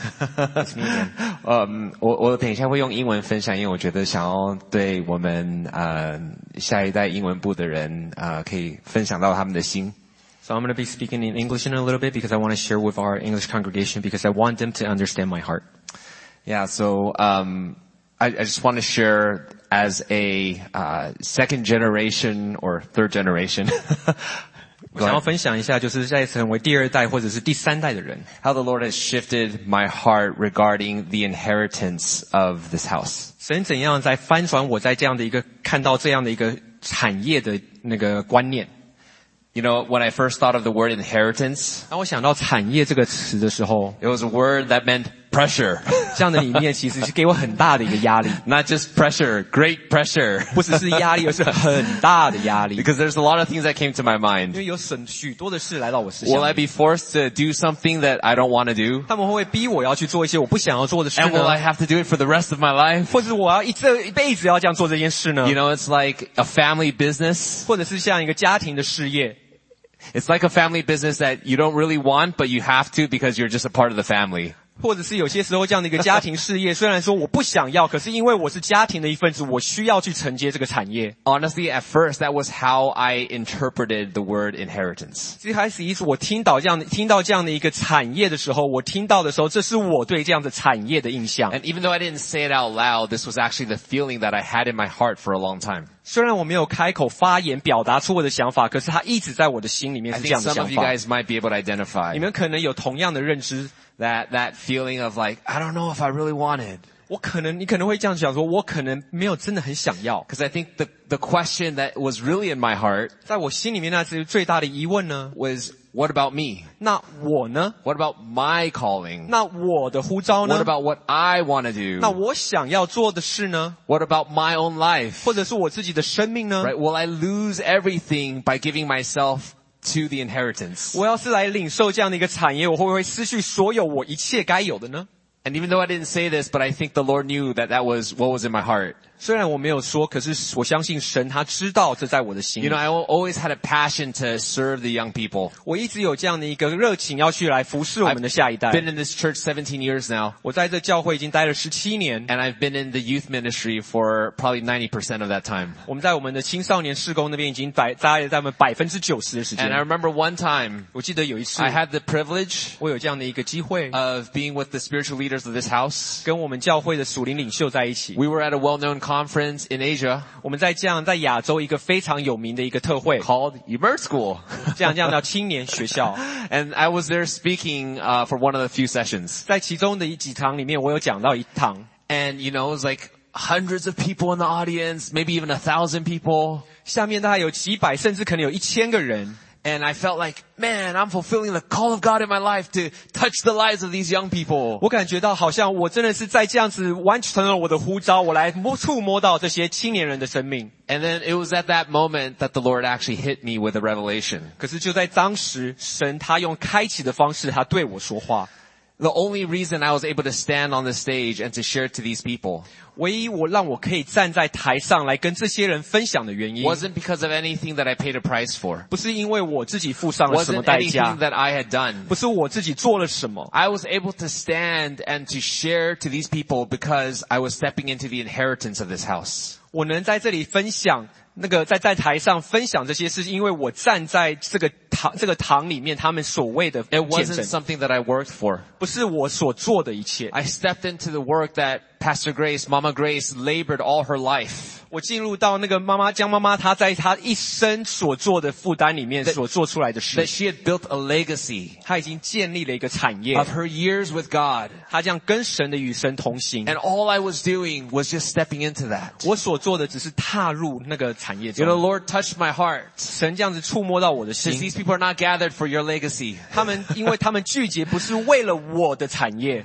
嗯，我我等一下会用英文分享，因为我觉得想要对我们呃下一代英文部的人呃可以分享到他们的心。 So I'm going to be speaking in English in a little bit because I want to share with our English congregation because I want them to understand my heart. Yeah, so um, I, I just want to share as a uh, second generation or third generation. 我想要分享一下，就是在成为第二代或者是第三代的人 how the Lord has shifted my heart regarding the inheritance of this house. 神怎样在翻转我在这样的一个看到这样的一个产业的那个观念。 You know, when I first thought of the word inheritance, 当我想到产业这个词的时候 it was a word that meant pressure. 这样的里面其实是给我很大的一个压力。 Not just pressure, great pressure. 不只是压力，而是很大的压力。 Because there's a lot of things that came to my 因 mind. 为有很许多的事来到我思想 Will I 里。 be forced to do something that I don't want to do? 他们会不会逼我要去做一些我不想要做的事 And will I 呢？ have to do it for the rest of my life? 或者我要一这一辈子要这样做这件事呢？ You know, it's like a family business. 或者是像一个家庭的事业？ It's like a family business that you don't really want, but you have to because you're just a part of the family. 或者是有些时候这样的一个家庭事业，虽然说我不想要，可是因为我是家庭的一份子，我需要去承接这个产业。 Honestly, at first, that was how I interpreted the word inheritance. 最开始一次我听到这样的听到这样的一个产业的时候，我听到的时候，这是我对这样的产业的印象。 And even though I didn't say it out loud, this was actually the feeling that I had in my heart for a long time. 虽然我没有开口发言表达出我的想法，可是它一直在我的心里面 I 是这 think 样的 some 想 of you 法。 guys might be able to identify 你们可能有同样的认知。 that, that feeling of like, I don't know if I really want it. 我可能你可能会这样想说，我可能没有真的很想要。 Because I think the, the question that was really in my heart 在我心里面那是最大的疑问呢， was, what about me? 那我呢？ What about my calling? 那我的呼召呢？ What about what I want to do? 那我想要做的事呢？ What about my own life? 或者是我自己的生命呢？ Right? Will I lose everything by giving myself to the inheritance? 我要是来领受这样的一个产业，我会不会失去所有我一切该有的呢？ And even though I didn't say this, but I think the Lord knew that that was what was in my heart. 虽然我没有说，可是我相信神他知道这在我的心里。 You know, I always had a passion to serve the young people. 我一直有这样的一个热情，要去来服侍我们的下一代。 I've been in this church seventeen years now. 我在这教会已经待了十七年， And I've been in the youth ministry for probably ninety percent of that time. 我们在我们的青少年事工那边已经待待了在我们百分之九十的时 And I 间。 remember one time 我记得有一次， I had the privilege 我有这样的一个机会， of being with the spiritual leaders of this house. 跟我们教会的属灵领袖在一起。 We were at a well-known conference in Asia 我们在这样在亚洲一个非常有名的一个特会， called Emerge School. 这样这样叫青年学校。 And I was there speaking uh, for one of the few sessions. 在其中的一几堂里面，我有讲到一堂， And, you know, it was like hundreds of people in the audience, maybe even a thousand people. 下面大概有几百，甚至可能有一千个人。 And I felt like, man, I'm fulfilling the call of God in my life to touch the lives of these young people. 我感觉到好像我真的是在这样子完成了我的呼召，我来摸触摸到这些青年人的生命。 And then it was at that moment that the Lord actually hit me with a revelation. 可是就在当时，神他用开启的方式，他对我说话。 The only reason I was able to stand on the stage and to share it to these people 唯一我让我可以站在台上来跟这些人分享的原因， wasn't because of anything that I paid a price for. 不是因为我自己付上了什么 Wasn't 代价， anything that I had done. 不是我自己做了什么， I was able to stand and to share to these people because I was stepping into the inheritance of this house. 我能在这里分享那个在在台上分享这些事情，因为我站在这个堂这个堂里面，他们所谓的 It 见 wasn't 证， something that I worked for. 不是我所做的一切。 I stepped into the work that Pastor Grace, Mama Grace, labored all her life. 我进入到那个妈妈江妈妈她在她一生所做的负担里面 That- 所做出来的 That 事， she had built a legacy 她已经建立了一个产业， of her years with God. 她这样跟神的与神同行。 And all I was doing was just stepping into that. 我所做的只是踏入那个产业 You know, 中， Lord touched my heart. 神这样子触摸到我的 Since 心。 these people are not gathered for your legacy. 他们因为他们聚集不是为了我的产业，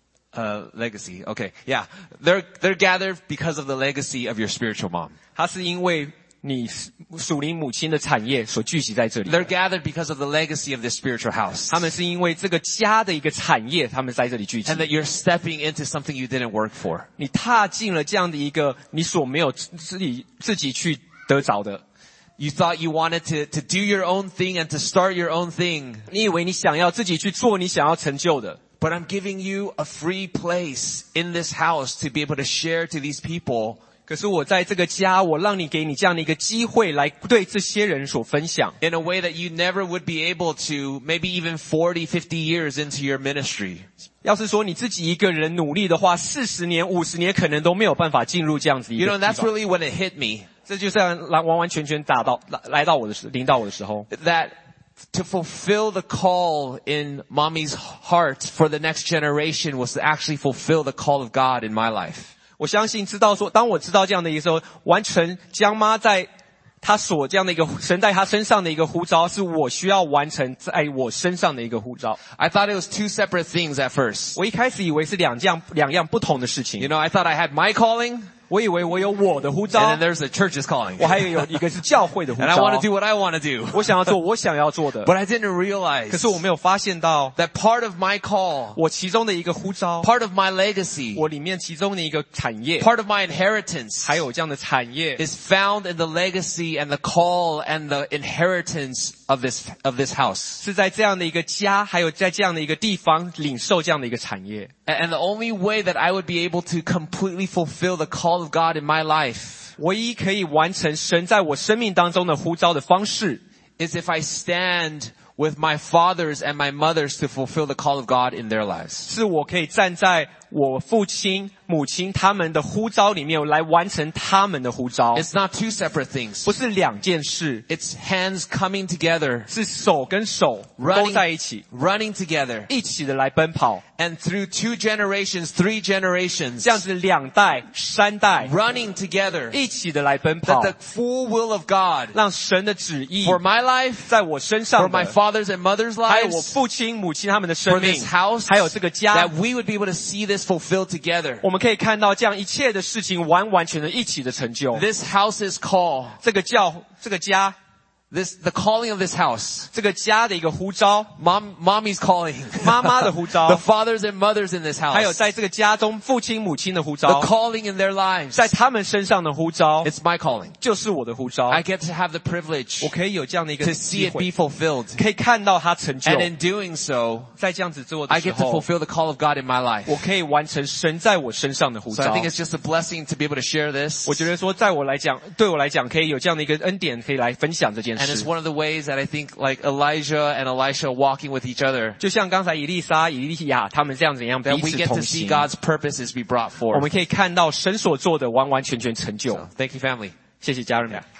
Uh, legacy. Okay. Yeah. They're, they're gathered because of the legacy of your spiritual mom. 他是因为你属灵母亲的产业所聚集在这里。 They're gathered because of the legacy of this spiritual house. 他们是因为这个家的一个产业，他们在这里聚集 And。that you're stepping into something you didn't work for. 你踏进了这样的一个你所没有自己自己去得着的。 You thought you wanted to, to do your own thing and to start your own thing. 你以为你想要自己去做你想要成就的， But I'm giving you a free place in this house to be able to share to these people 可是我在这个家，我让你给你这样的一个机会来对这些人所分享， in a way that you never would be able to maybe even forty, fifty years into your ministry. 要是说你自己一个人努力的话，四十年、五十年可能都没有办法进入这样子一 You 个 know, 地 that's 方。 really when it hit me 这就这样来完完全全打到来来到我的时临到我的时候， that to fulfill the call in mommy's heart for the next generation was to actually fulfill the call of God in my life. 我相信知道说，当我知道这样的一个时候，完成江妈在她所这样的一个神在她身上的一个呼召，是我需要完成在我身上的一个呼召。 I thought it was two separate things at first. 我一开始以为是两样两样不同的事情 You，know, I thought I had my calling, 我以为我有我的呼 and 召 then，there's the church's calling. 我还有有一个是教会的呼 And I want to 召， do what I want to do. 我想要做我想要做的， But I didn't realize 可是我没有发现到 that part of my call, 我其中的一个呼召， part of my legacy, 我里面其中的一个产业， part of my inheritance 还有这样的产业， is found in the legacy and the call and the inheritance of this, of this house. 是在这样的一个家，还有在这样的一个地方领受这样的一个产业。 And the only way that I would be able to completely fulfill the call of God in my life 唯一可以完成神在我生命当中的呼召的方式， is if I stand with my fathers and my mothers to fulfill the call of God in their lives. 是我可以站在我父亲、母亲他们的呼召里面来完成他们的呼召， It's not two separate things. 不是两件事， It's hands coming together, 是手跟手勾 running, 在一起， running together. 一起的来奔跑， And through two generations, three generations, 这样子两代、三代 running together, 一起的来奔 that 跑， the full will of God 让神的旨意 for my life, 在我身 for 上 my 的， fathers and mothers' 还有我 lives, 父亲、母亲他们的 for 生命 this，house, 还有这个家 that，we would be able to see this fulfilled together. 我们可以看到这样一切的事情完完全全一起的成就。 This house's call, 这个教，这个家， this, the calling of this house, 这个家的一个呼召， mom, mommy's calling, 妈妈的呼 the 召， fathers and mothers in this 还有 house, 在这个家中父亲、母亲的呼 the 召， calling in their lives, 在他们身上的呼召， it's my calling. 就是我的呼召。 I get to have the privilege 我可以有这样的一个 to see 机 it be 会， fulfilled. 可以看到它成就。 And in doing so, 在这样子做 I 的时 get to 候， fulfill the call of God in my life. 我可以完成神在我身上的呼 So I 召。 think it's just a blessing to be able to share this. 我觉得说，在我来讲，对我来讲，可以有这样的一个恩典，可以来分享这件 And it's 事。 one of the ways that I think like Elijah and Elisha walking with each other, 就像刚才以利沙、以利亚他们这样子一样，彼 that we 此 get 同 to see 行。 God's purposes be brought 我 forth. 们可以看到神所做的完完全全成就。 So, thank you, family. 谢谢家人们。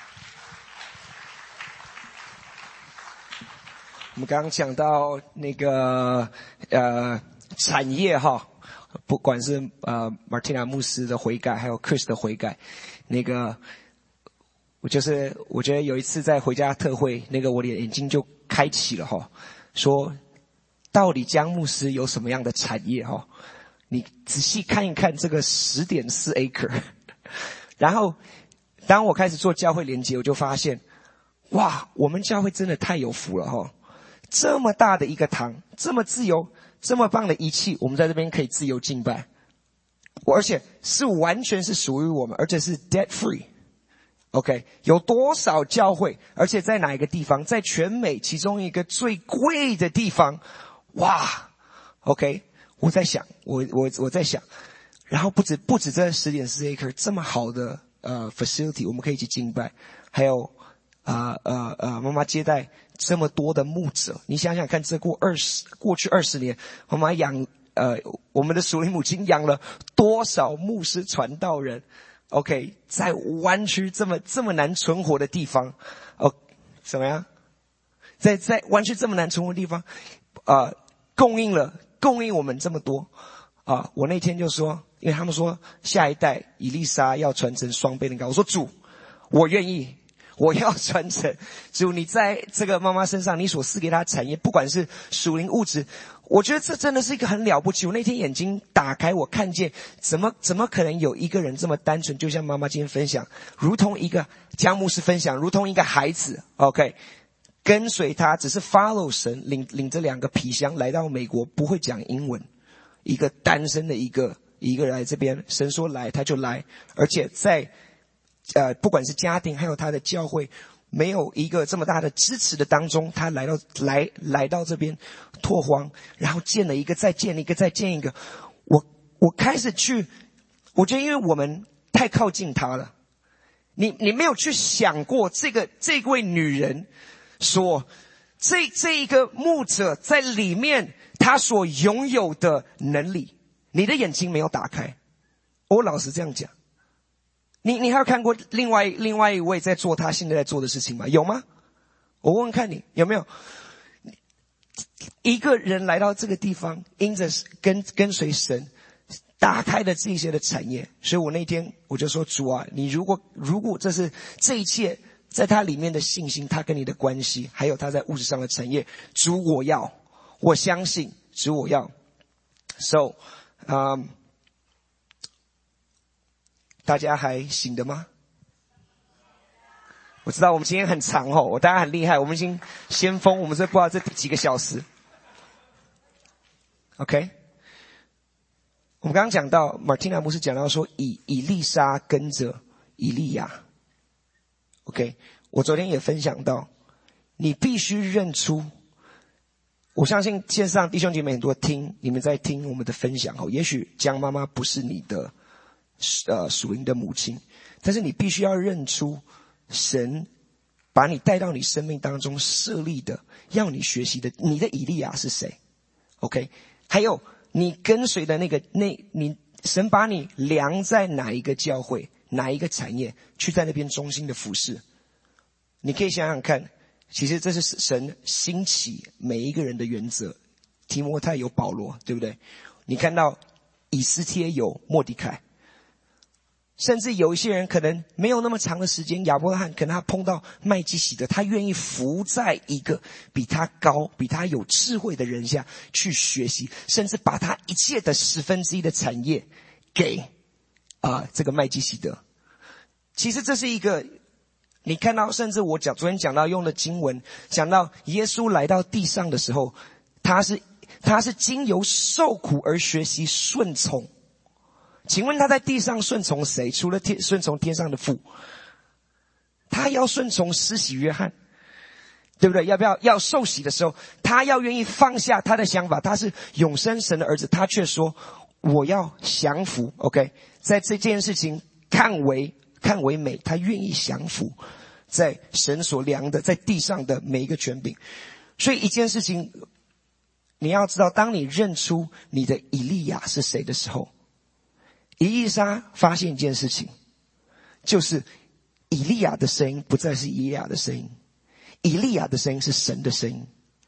我们刚刚讲到那个呃产业哈，不管是呃 Martina 牧师的悔改，还有 Chris 的悔改，那个我就是我觉得有一次在回家特会，那个我的眼睛就开启了哈，说到底江牧师有什么样的产业哈？你仔细看一看这个 十点四 acre， 然后当我开始做教会连结，我就发现，哇，我们教会真的太有福了哈！这么大的一个堂，这么自由，这么棒的仪器，我们在这边可以自由敬拜，而且是完全是属于我们，而且是 debt free。OK， 有多少教会，而且在哪一个地方，在全美其中一个最贵的地方，哇 ，OK， 我在想，我我我在想，然后不止不止这 十点四 acre 这么好的呃 facility， 我们可以去敬拜，还有啊呃呃妈妈接待这么多的牧者，你想想看，这过二十过去二十年，妈妈养呃我们的属灵母亲养了多少牧师传道人 ？OK， 在湾区这么这么难存活的地方，哦，怎么样？在在湾区这么难存活的地方，啊、呃，供应了供应我们这么多啊、呃！我那天就说，因为他们说下一代以利沙要传承双倍的高，我说主，我愿意。我要传承，主你在这个妈妈身上，你所赐给她产业，不管是属灵物质，我觉得这真的是一个很了不起。我那天眼睛打开，我看见怎么怎么可能有一个人这么单纯，就像妈妈今天分享，如同一个江牧师分享，如同一个孩子 ，OK， 跟随他，只是 follow 神，领领着两个皮箱来到美国，不会讲英文，一个单身的一个一个人来这边，神说来他就来，而且在。呃，不管是家庭还有他的教会，没有一个这么大的支持的当中，他来到来来到这边拓荒，然后建了一个，再建一个，再建一个。我我开始去，我觉得因为我们太靠近他了，你你没有去想过这个这位女人所这这一个牧者在里面他所拥有的能力，你的眼睛没有打开。我老实这样讲。你你还有看过另外另外一位在做他现在在做的事情吗？有吗？我问问看你有没有一个人来到这个地方，因着跟跟随神打开了这些的产业。所以我那天我就说主啊，你如果如果这是这一切在他里面的信心，他跟你的关系，还有他在物质上的产业，主我要，我相信，主我要。So， 嗯、um,。大家还醒的吗？我知道我们今天很长哦，我大家很厉害，我们已经先锋，我们这不知道这几个小时。OK， 我们刚刚讲到马丁纳牧师讲到说以以利沙跟着以利亚。OK， 我昨天也分享到，你必须认出，我相信线上弟兄姐妹很多听，你们在听我们的分享哦，也许江妈妈不是你的。呃，属灵的母亲，但是你必须要认出神把你带到你生命当中设立的，要你学习的，你的以利亚是谁 ？OK， 还有你跟随的那个那，你神把你量在哪一个教会，哪一个产业，去在那边忠心的服侍。你可以想想看，其实这是神兴起每一个人的原则。提摩太有保罗，对不对？你看到以斯帖有末底改。甚至有一些人可能没有那么长的时间，亚伯拉罕可能他碰到麦基洗德，他愿意服在一个比他高、比他有智慧的人下去学习，甚至把他一切的十分之一的产业给啊、呃、这个麦基洗德。其实这是一个，你看到，甚至我讲昨天讲到用的经文，讲到耶稣来到地上的时候，他是他是经由受苦而学习顺从。请问他在地上顺从谁？除了天顺从天上的父，他要顺从施洗约翰，对不对？要不要要受洗的时候，他要愿意放下他的想法，他是永生神的儿子，他却说我要降服。OK， 在这件事情看为看为美，他愿意降服在神所量的在地上的每一个权柄。所以一件事情你要知道，当你认出你的以利亚是谁的时候，以利沙发现一件事情，就是以利亚的声音不再是以利亚的声音，以利亚的声音是神的声音。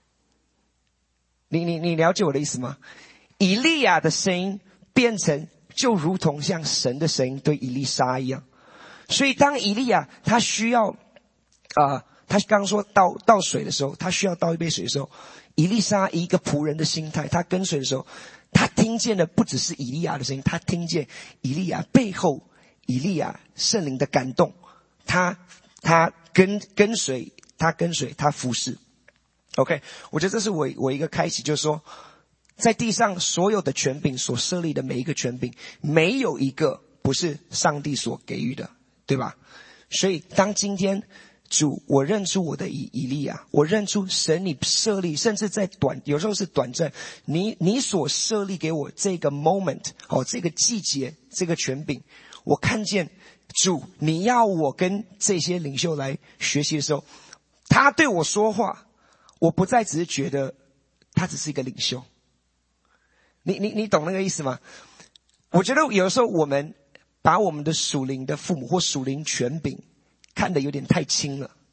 你你你了解我的意思吗？以利亚的声音变成就如同像神的声音对以利沙一样。所以当以利亚他需要啊、呃，他刚刚说倒倒水的时候，他需要倒一杯水的时候，以利沙以一个仆人的心态，他跟随的时候，他听见的不只是以利亚的声音，他听见以利亚背后以利亚圣灵的感动，他他跟跟随他跟随他服侍。OK， 我觉得这是我我一个开启，就是说在地上所有的权柄所设立的每一个权柄，没有一个不是上帝所给予的，对吧？所以当今天主，我认出我的以以利亚，我认出神你设立，甚至在短，有时候是短暂，你你所设立给我这个 moment， 哦，这个季节，这个权柄，我看见主，你要我跟这些领袖来学习的时候，他对我说话，我不再只是觉得他只是一个领袖。你你你懂那个意思吗？我觉得有的时候我们把我们的属灵的父母或属灵权柄看得有点太轻了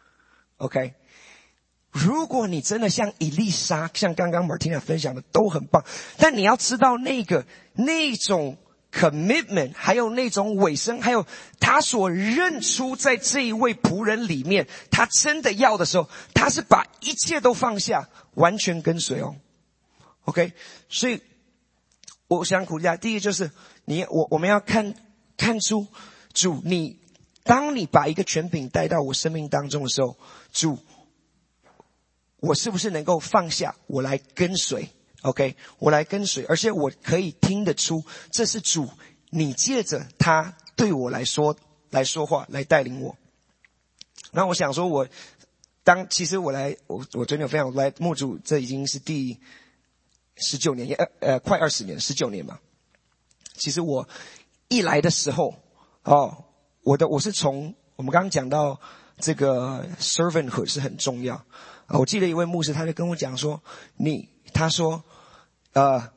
，OK？ 如果你真的像以利沙，像刚刚 Martina 分享的都很棒，但你要知道那个那种 commitment， 还有那种委身，还有他所认出在这一位仆人里面，他真的要的时候，他是把一切都放下，完全跟随哦 ，OK？ 所以我想鼓励大家，第一个就是你我我们要看看出主你。当你把一个权柄带到我生命当中的时候，主，我是不是能够放下，我来跟随 ，OK， 我来跟随，而且我可以听得出，这是主，你借着他对我来说来说话，来带领我。那我想说我，当其实我来，我我真的非常来牧主，这已经是第十九年，呃呃，快二十年，十九年嘛。其实我一来的时候，哦。我的我是从我们刚刚讲到这个 servanthood 是很重要啊。我记得一位牧师他就跟我讲说，你他说呃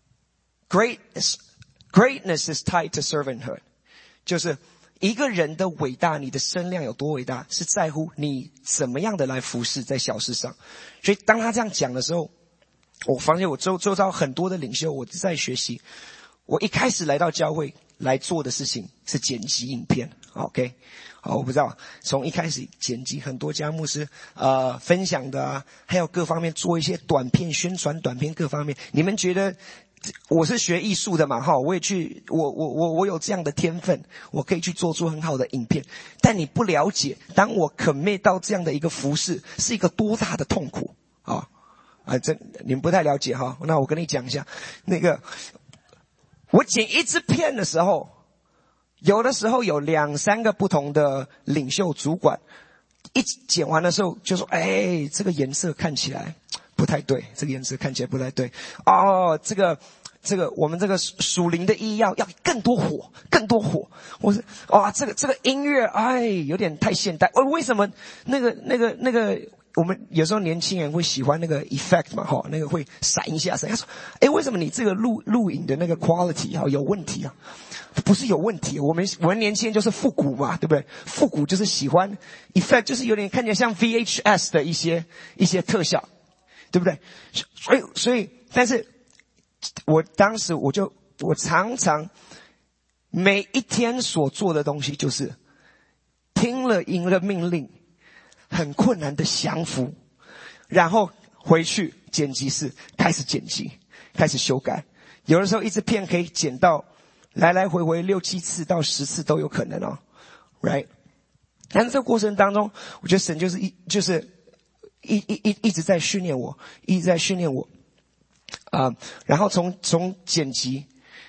great greatness is tied to servanthood， 就是一个人的伟大，你的声量有多伟大，是在乎你怎么样的来服侍在小事上。所以当他这样讲的时候，我发现我周周遭很多的领袖，我在学习。我一开始来到教会来做的事情是剪辑影片 ，OK， 好，我不知道从一开始剪辑很多家牧师呃分享的啊，还有各方面做一些短片宣传短片各方面，你们觉得我是学艺术的嘛哈，我也去我我我我有这样的天分，我可以去做出很好的影片，但你不了解，当我 commit 到这样的一个服事是一个多大的痛苦啊啊！这你们不太了解哈，那我跟你讲一下那个。我剪一支片的时候，有的时候有两三个不同的领袖主管，一剪完的时候就说：“哎，这个颜色看起来不太对，这个颜色看起来不太对。哦，这个这个我们这个属灵的意要要更多火，更多火。我说哇，这个这个音乐哎有点太现代。为什么那个那个那个？”我们有时候年轻人会喜欢那个 effect 嘛，哈，那个会闪一下闪。他说：“哎，为什么你这个录录影的那个 quality 哈有问题啊？不是有问题，我们我们年轻人就是复古嘛，对不对？复古就是喜欢 effect， 就是有点看起来像 V H S 的一些一些特效，对不对？所以所以，但是我当时我就我常常每一天所做的东西就是听了赢了命令。”很困难的降服，然后回去剪辑室开始剪辑，开始修改。有的时候一支片可以剪到来来回回六七次到十次都有可能哦 ，right？ 但是这个过程当中，我觉得神就是一就是一一一一直在训练我，一直在训练我啊、呃。然后从从剪辑，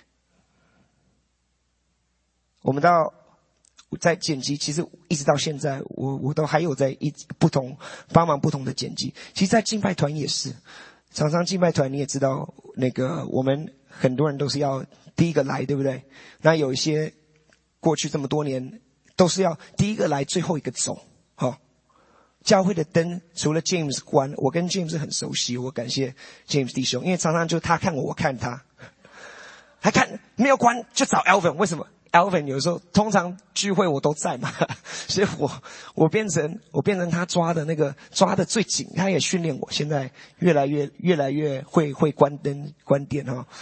我们到。在剪辑，其实一直到现在，我我都还有在一不同帮忙不同的剪辑。其实，在敬拜团也是，常常敬拜团你也知道，那个我们很多人都是要第一个来，对不对？那有一些过去这么多年都是要第一个来，最后一个走。好、哦，教会的灯除了 James 关，我跟 James 很熟悉，我感谢 James 弟兄，因为常常就他看我，我看他，还看没有关就找 Alvin， 为什么？Alvin 有时候通常聚会我都在嘛，所以我我变成我变成他抓的那个抓的最紧，他也训练我，现在越来越越来越会会关灯关电哈、哦。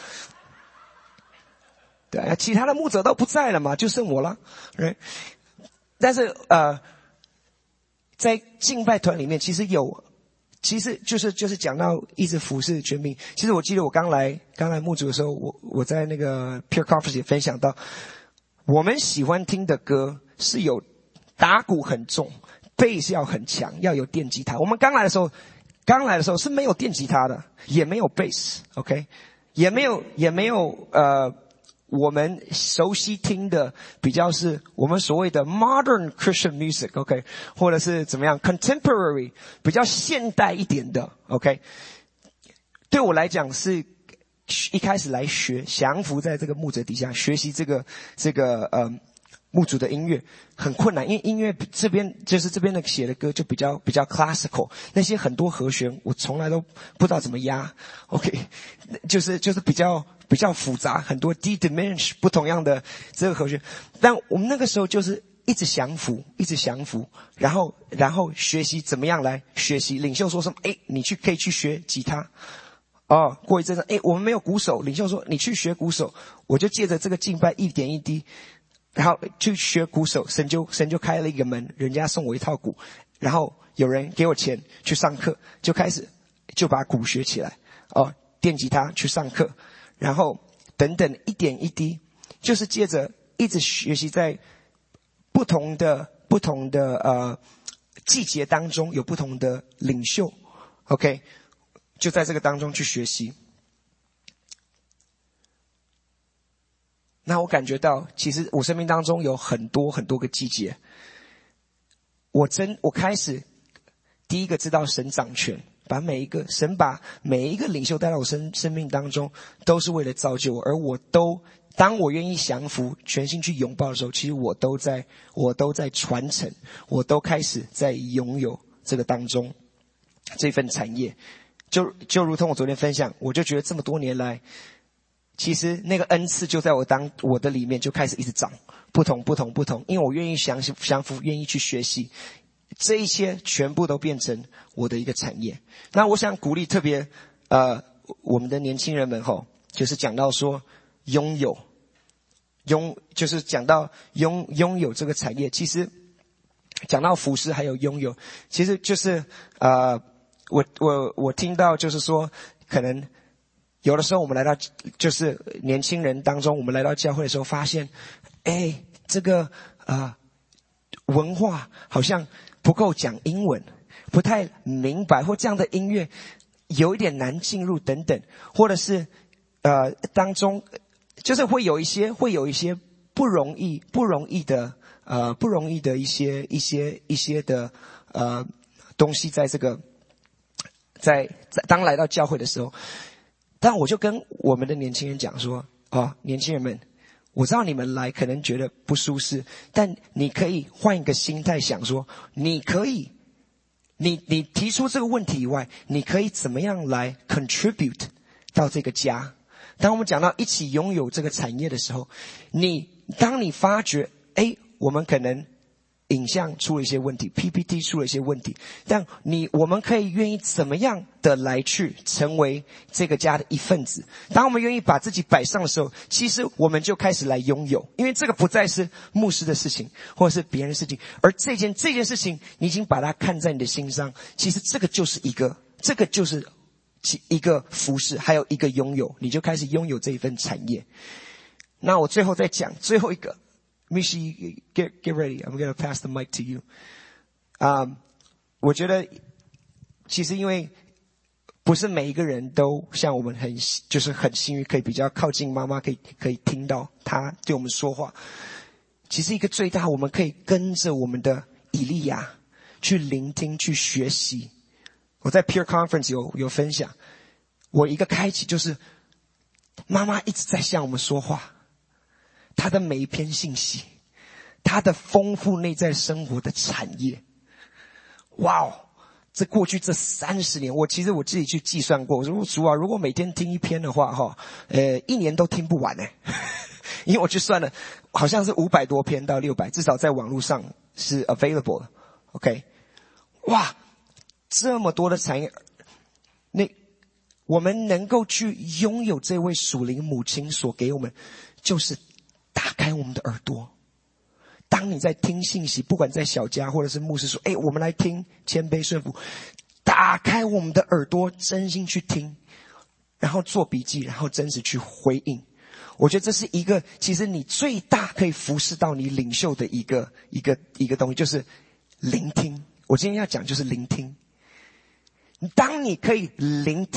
对啊，其他的牧者都不在了嘛，就剩我了。right? 但是呃，在敬拜团里面，其实有，其实就是就是讲到一直服侍全民。其实我记得我刚来刚来牧主的时候，我我在那个 Pure Conference 也分享到。我们喜欢听的歌是有打鼓很重，贝斯要很强，要有电吉他。我们刚来的时候，刚来的时候是没有电吉他的，也没有贝斯 ，OK， 也没有也没有呃我们熟悉听的比较是我们所谓的 modern Christian music, OK, 或者是怎么样 contemporary 比较现代一点的 OK. 对我来讲是一开始来学降服在这个牧者底下学习这个这个呃牧主的音乐很困难，因为音乐这边就是这边的写的歌就比较比较 classical， 那些很多和弦我从来都不知道怎么压 OK， 就是就是比较比较复杂，很多 D diminished 不同样的这个和弦，但我们那个时候就是一直降服一直降服，然后然后学习怎么样来学习。领袖说什么，诶你去可以去学吉他哦，过一阵子诶我们没有鼓手，领袖说你去学鼓手，我就借着这个敬拜一点一滴然后去学鼓手，神就神就开了一个门，人家送我一套鼓，然后有人给我钱去上课，就开始就把鼓学起来哦，电吉他去上课，然后等等一点一滴，就是借着一直学习，在不同的不同的呃季节当中有不同的领袖 OK， 就在这个当中去学习。那我感觉到其实我生命当中有很多很多个季节，我真我开始第一个知道神掌权，把每一个神把每一个领袖带到我生生命当中都是为了造就我，而我都当我愿意降服全心去拥抱的时候，其实我都在我都在传承，我都开始在拥有这个当中这份产业。就就如同我昨天分享，我就觉得这么多年来其实那个恩赐就在我当我的里面就开始一直长，不同不同不同，因为我愿意降降服，愿意去学习，这一些全部都变成我的一个产业。那我想鼓励特别呃我们的年轻人们吼，就是讲到说拥有拥就是讲到拥拥有这个产业，其实讲到服事还有拥有，其实就是呃我我我听到就是说可能有的时候我们来到就是年轻人当中，我们来到教会的时候发现哎这个呃文化好像不够讲英文，不太明白，或这样的音乐有一点难进入等等，或者是呃当中就是会有一些会有一些不容易不容易的呃不容易的一些一些一些的呃东西在这个在在当来到教会的时候。但我就跟我们的年轻人讲说哦，年轻人们，我知道你们来可能觉得不舒适，但你可以换一个心态想说，你可以你你提出这个问题以外，你可以怎么样来 contribute 到这个家。当我们讲到一起拥有这个产业的时候，你当你发觉诶我们可能影像出了一些问题， P P T 出了一些问题，但你我们可以愿意怎么样的来去成为这个家的一份子。当我们愿意把自己摆上的时候，其实我们就开始来拥有，因为这个不再是牧师的事情或者是别人的事情，而这件这件事情你已经把它看在你的心上，其实这个就是一个这个就是一个服事，还有一个拥有，你就开始拥有这一份产业。那我最后再讲最后一个Mishi, get get ready. I'm going to pass the mic to you. Um, 我觉得其实因为不是每一个人都像我们很就是很幸运可以比较靠近妈妈，可以可以听到她对我们说话。其实一个最大，我们可以跟着我们的以利亚去聆听去学习。我在 Peer Conference 有有分享，我一个开启就是妈妈一直在向我们说话。他的每一篇信息，他的丰富内在生活的产业，哇哦！这过去这三十年，我其实我自己去计算过，我说主啊，如果每天听一篇的话，哈，呃，一年都听不完呢。因为我去算了，好像是五百多篇到六百，至少在网络上是 available 的。OK， 哇，这么多的产业，那我们能够去拥有这位属灵母亲所给我们，就是打开我们的耳朵。当你在听信息，不管在小家或者是牧师说，诶，我们来听谦卑顺服，打开我们的耳朵，真心去听，然后做笔记，然后真实去回应。我觉得这是一个其实你最大可以服侍到你领袖的一个一个一个东西，就是聆听。我今天要讲就是聆听。当你可以聆听，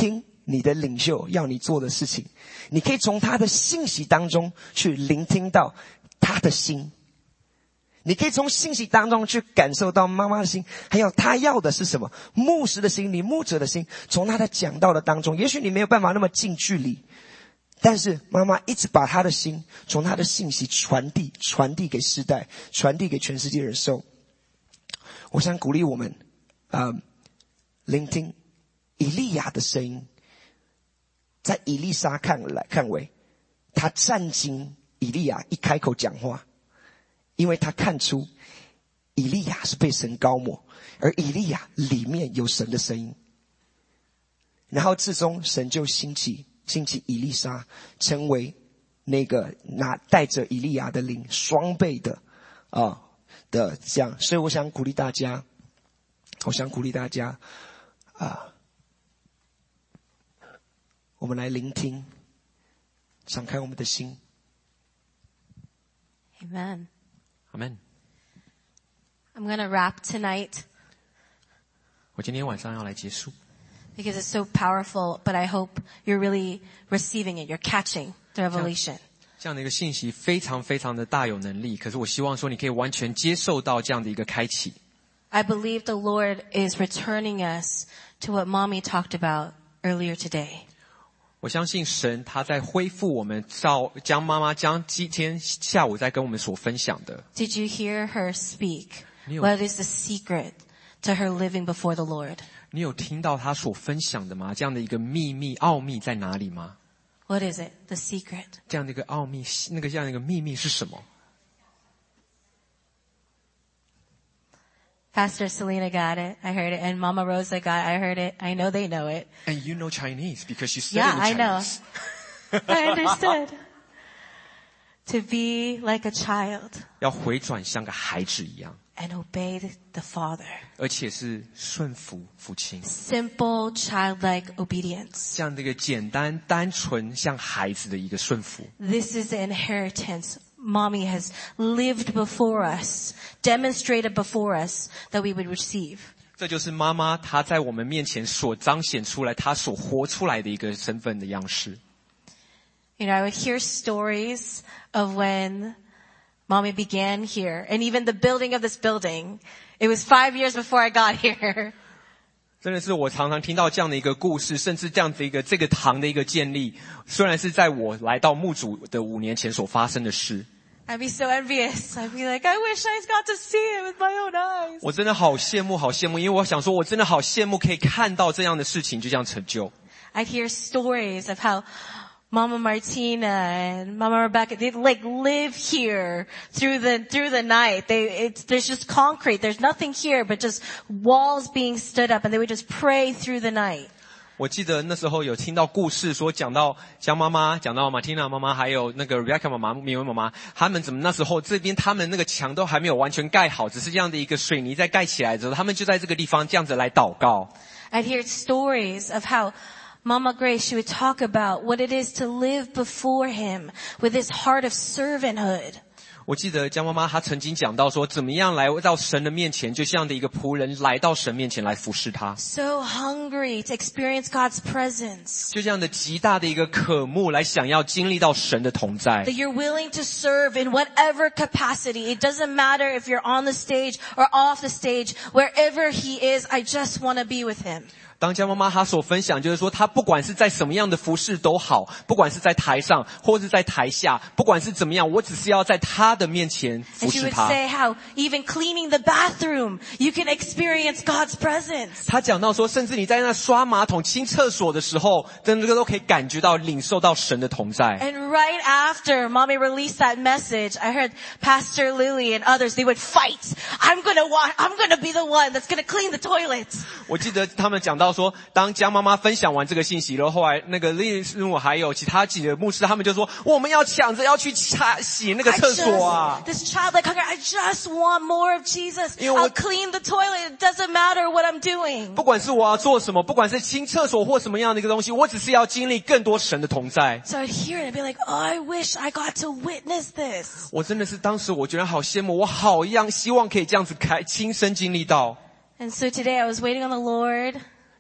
你的领袖要你做的事情，你可以从他的信息当中去聆听到他的心，你可以从信息当中去感受到妈妈的心，还有他要的是什么，牧师的心，你牧者的心，从他的讲道的当中，也许你没有办法那么近距离，但是妈妈一直把他的心从他的信息传递传递给世代，传递给全世界人受。我想鼓励我们呃，聆听以利亚的声音。在以利沙看来看为，他战惊以利亚一开口讲话，因为他看出以利亚是被神膏抹，而以利亚里面有神的声音。然后至终神就兴起兴起以利沙，成为那个拿带着以利亚的灵双倍的啊、呃、的这样。所以我想鼓励大家，我想鼓励大家啊。呃我们来聆听，敞开我们的心。 Amen. Amen. I'm going to wrap tonight 我今天晚上要来结束， because it's so powerful, but I hope you're really receiving it. You're catching the revelation. 这样的一个信息非常非常的大有能力，可是我希望说你可以完全接受到这样的一个开启。 I believe the Lord is returning us to what Mommy talked about earlier today. 我相信神他在恢复我们照将妈妈将今天下午在跟我们所分享的。 Did you hear her speak? 你有- What is the secret to her living before the Lord? 你有听到他所分享的吗？这样的一个秘密奥秘在哪里吗？ What is it? The secret. 这样的一个奥秘，那个这样的一个秘密是什么？ Pastor Selena got it. I heard it. And Mama Rosa got it. I heard it. I know they know it. And you know Chinese because you studied Yeah, I know. Chinese. I understood. To be like a child 要回转像个孩子一样， and obey the Father. 而且是顺服父亲。 Simple childlike obedience. 这样的一个简单单纯像孩子的一个顺服。 This is the inheritance Mommy has lived before us, demonstrated before us that we would receive. 这就是妈妈她在我们面前所彰显出来她所活出来的一个身份的样式。 You know, I would hear stories of when Mommy began here, and even the building of this building. It was five years before I got here. 真的是我常常听到这样的一个故事，甚至这样子一个这个堂的一个建立，虽然是在我来到牧主的五年前所发生的事。 I'd be so envious. I'd be like, I wish I got to see it with my own eyes. 我真的好羡慕好羡慕，因为我想说我真的好羡慕可以看到这样的事情就这样成就。 I'd hear stories of how Mama Martina and Mama Rebecca, they like live here through the, through the night. They, it's, there's just concrete. There's nothing here but just walls being stood up, and they would just pray through the night. 我记得那时候有听到故事说讲到江妈妈，讲到 Martina 妈妈，还有那个 Rebecca 妈妈、米文妈妈，他们怎么那时候这边他们那个墙都还没有完全盖好，只是这样的一个水泥在盖起来的时候，他们就在这个地方这样子来祷告。 I'd hear stories of how Mama Grace, she would talk about what it is to live before him with this heart of servanthood. 我记得江妈妈她曾经讲到说，怎么样来到神的面前，就像的一个仆人来到神面前来服侍他， So hungry to experience God's presence. 就这样的极大的一个渴慕，来想要经历到神的同在。 That you're willing to serve in whatever capacity. It doesn't matter if you're on the stage or off the stage. Wherever he is, I just want to be with him. 当江妈妈她所分享，就是说她不管是在什么样的服事都好，不管是在台上或是在台下，不管是怎么样，我只是要在她的面前 And 服 she 侍 would 她。 say how even cleaning the bathroom, you can experience God's presence. 她讲到说，甚至你在那刷马桶、清厕所的时候，真的都可以感觉到、领受到神的同在。 And right after Mommy released that message, I heard Pastor Lily and others, they would fight. I'm gonna want, I'm gonna be the one that's gonna clean the toilets. 我记得他们讲到说，当江妈妈分享完这个信息，然后后来那个利师母还有其他几个牧师，他们就说，我们要抢着要去擦洗那个 I 厕所啊。 just, this childlike hunger, I just want more of Jesus. 因为我- I'll clean the toilet. It doesn't matter what I'm doing. 不管是我要做什么，不管是清厕所或什么样的一个东西，我只是要经历更多神的同在。 So I'd hear it and be like, oh, I wish I got to witness this. 我真的是当时我觉得好羡慕，我好一样希望可以这样子开亲身经历到。 And so today I was waiting on the Lord.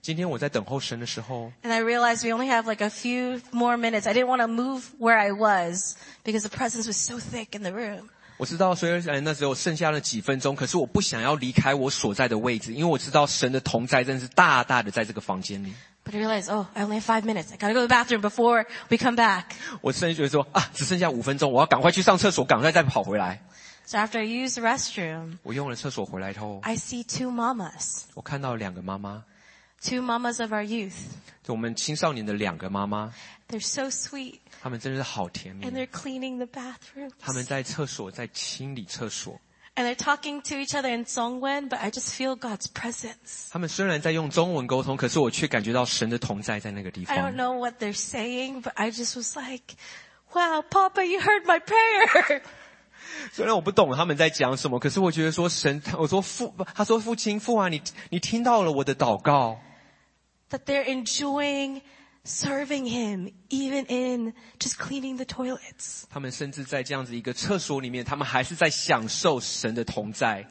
今天我在等候神的时候， And I realized we only have like a few more minutes. I didn't want to move where I was because the presence was so thick in the room. 我知道虽然那时候剩下了几分钟，可是我不想要离开我所在的位置，因为我知道神的同在真的是大大的在这个房间里。 But I realized, oh, I only have five minutes. I gotta go to the bathroom before we come back. 我甚至觉得说啊，只剩下五分钟，我要赶快去上厕所，赶快再跑回来。 So after I use the restroom, 我用了厕所回来后， I see two mamas. 我看到两个妈妈， Two mamas of our youth. 就我们青少年的两个妈妈， They're so sweet. 她们真的是好甜蜜 And。they're cleaning the bathrooms. 他们在厕所在清理厕所， And they're talking to each other in Songwen, but I just feel God's presence. 他们虽然在用中文沟通，可是我却感觉到神的同在在那个地 I don't 方。 know what they're saying, but I just was like, wow, Papa, you heard my prayer. 虽然我不懂他们在讲什么，可是我觉得说神，我说父，他说父亲父啊，你你听到了我的祷告。 That they're enjoying serving him, even in just cleaning the toilets. 他们甚至在这样子一个厕所里面，他们还是在享受神的同在。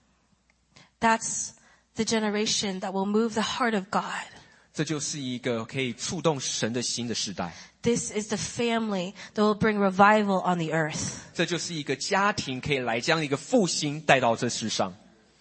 That's the generation that will move the heart of God. 这就是一个可以触动神的心的时代。 This is the family that will bring revival on the earth. 这就是一个家庭可以来将一个复兴带到这世上。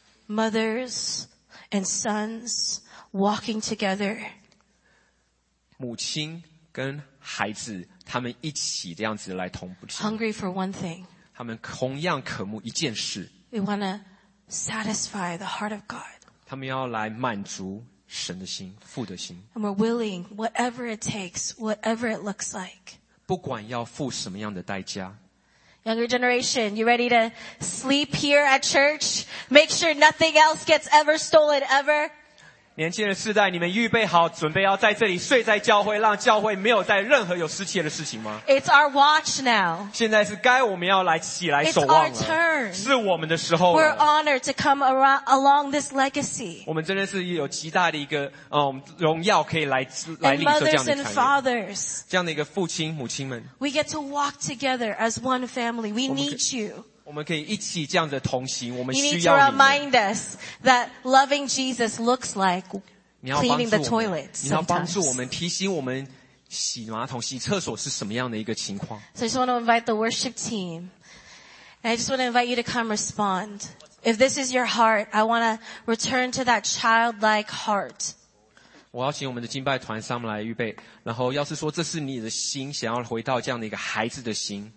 Mothers and sons walking together. 母亲跟孩子，他们一起这样子来同步。 Hungry for one thing. 他们同样渴慕一件事， We want to satisfy the heart of God. 他们要来满足神的心，父的心。 And we're willing, whatever it takes, whatever it looks like. 不管要付什么样的代价。 Younger generation, you ready to sleep here at church? Make sure nothing else gets ever stolen ever. 年轻人世代，你们预备好，准备要在这里睡在教会，让教会没有在任何有失窃的事情吗？ It's our watch now. 现在是该我们要来起来守 It's 望 our 了， turn. 是我们的时候 We're 了。 honored to come around, along this legacy. 我们真的是有极大的一个嗯荣耀，可以来来 And 领受这 mothers 样的 and 产业， fathers, 这样的一个父亲母亲们， we get to walk together as one family. We need you. 我们可以一起这样的同行，我们 You 需 need to 要你们。 remind us that loving Jesus looks like 你要帮 cleaning 助 the 我们， toilets 你要帮助 sometimes. 我们，提醒我们洗马桶、洗厕所是什么样的一个情况。 So I just want to invite the worship team. And I just want to invite you to come respond. If this is your heart, I want to return to that childlike heart. 我要请我们的敬拜团上来预备，然后要是说这是你的心，想要回到这样的一个孩子的心，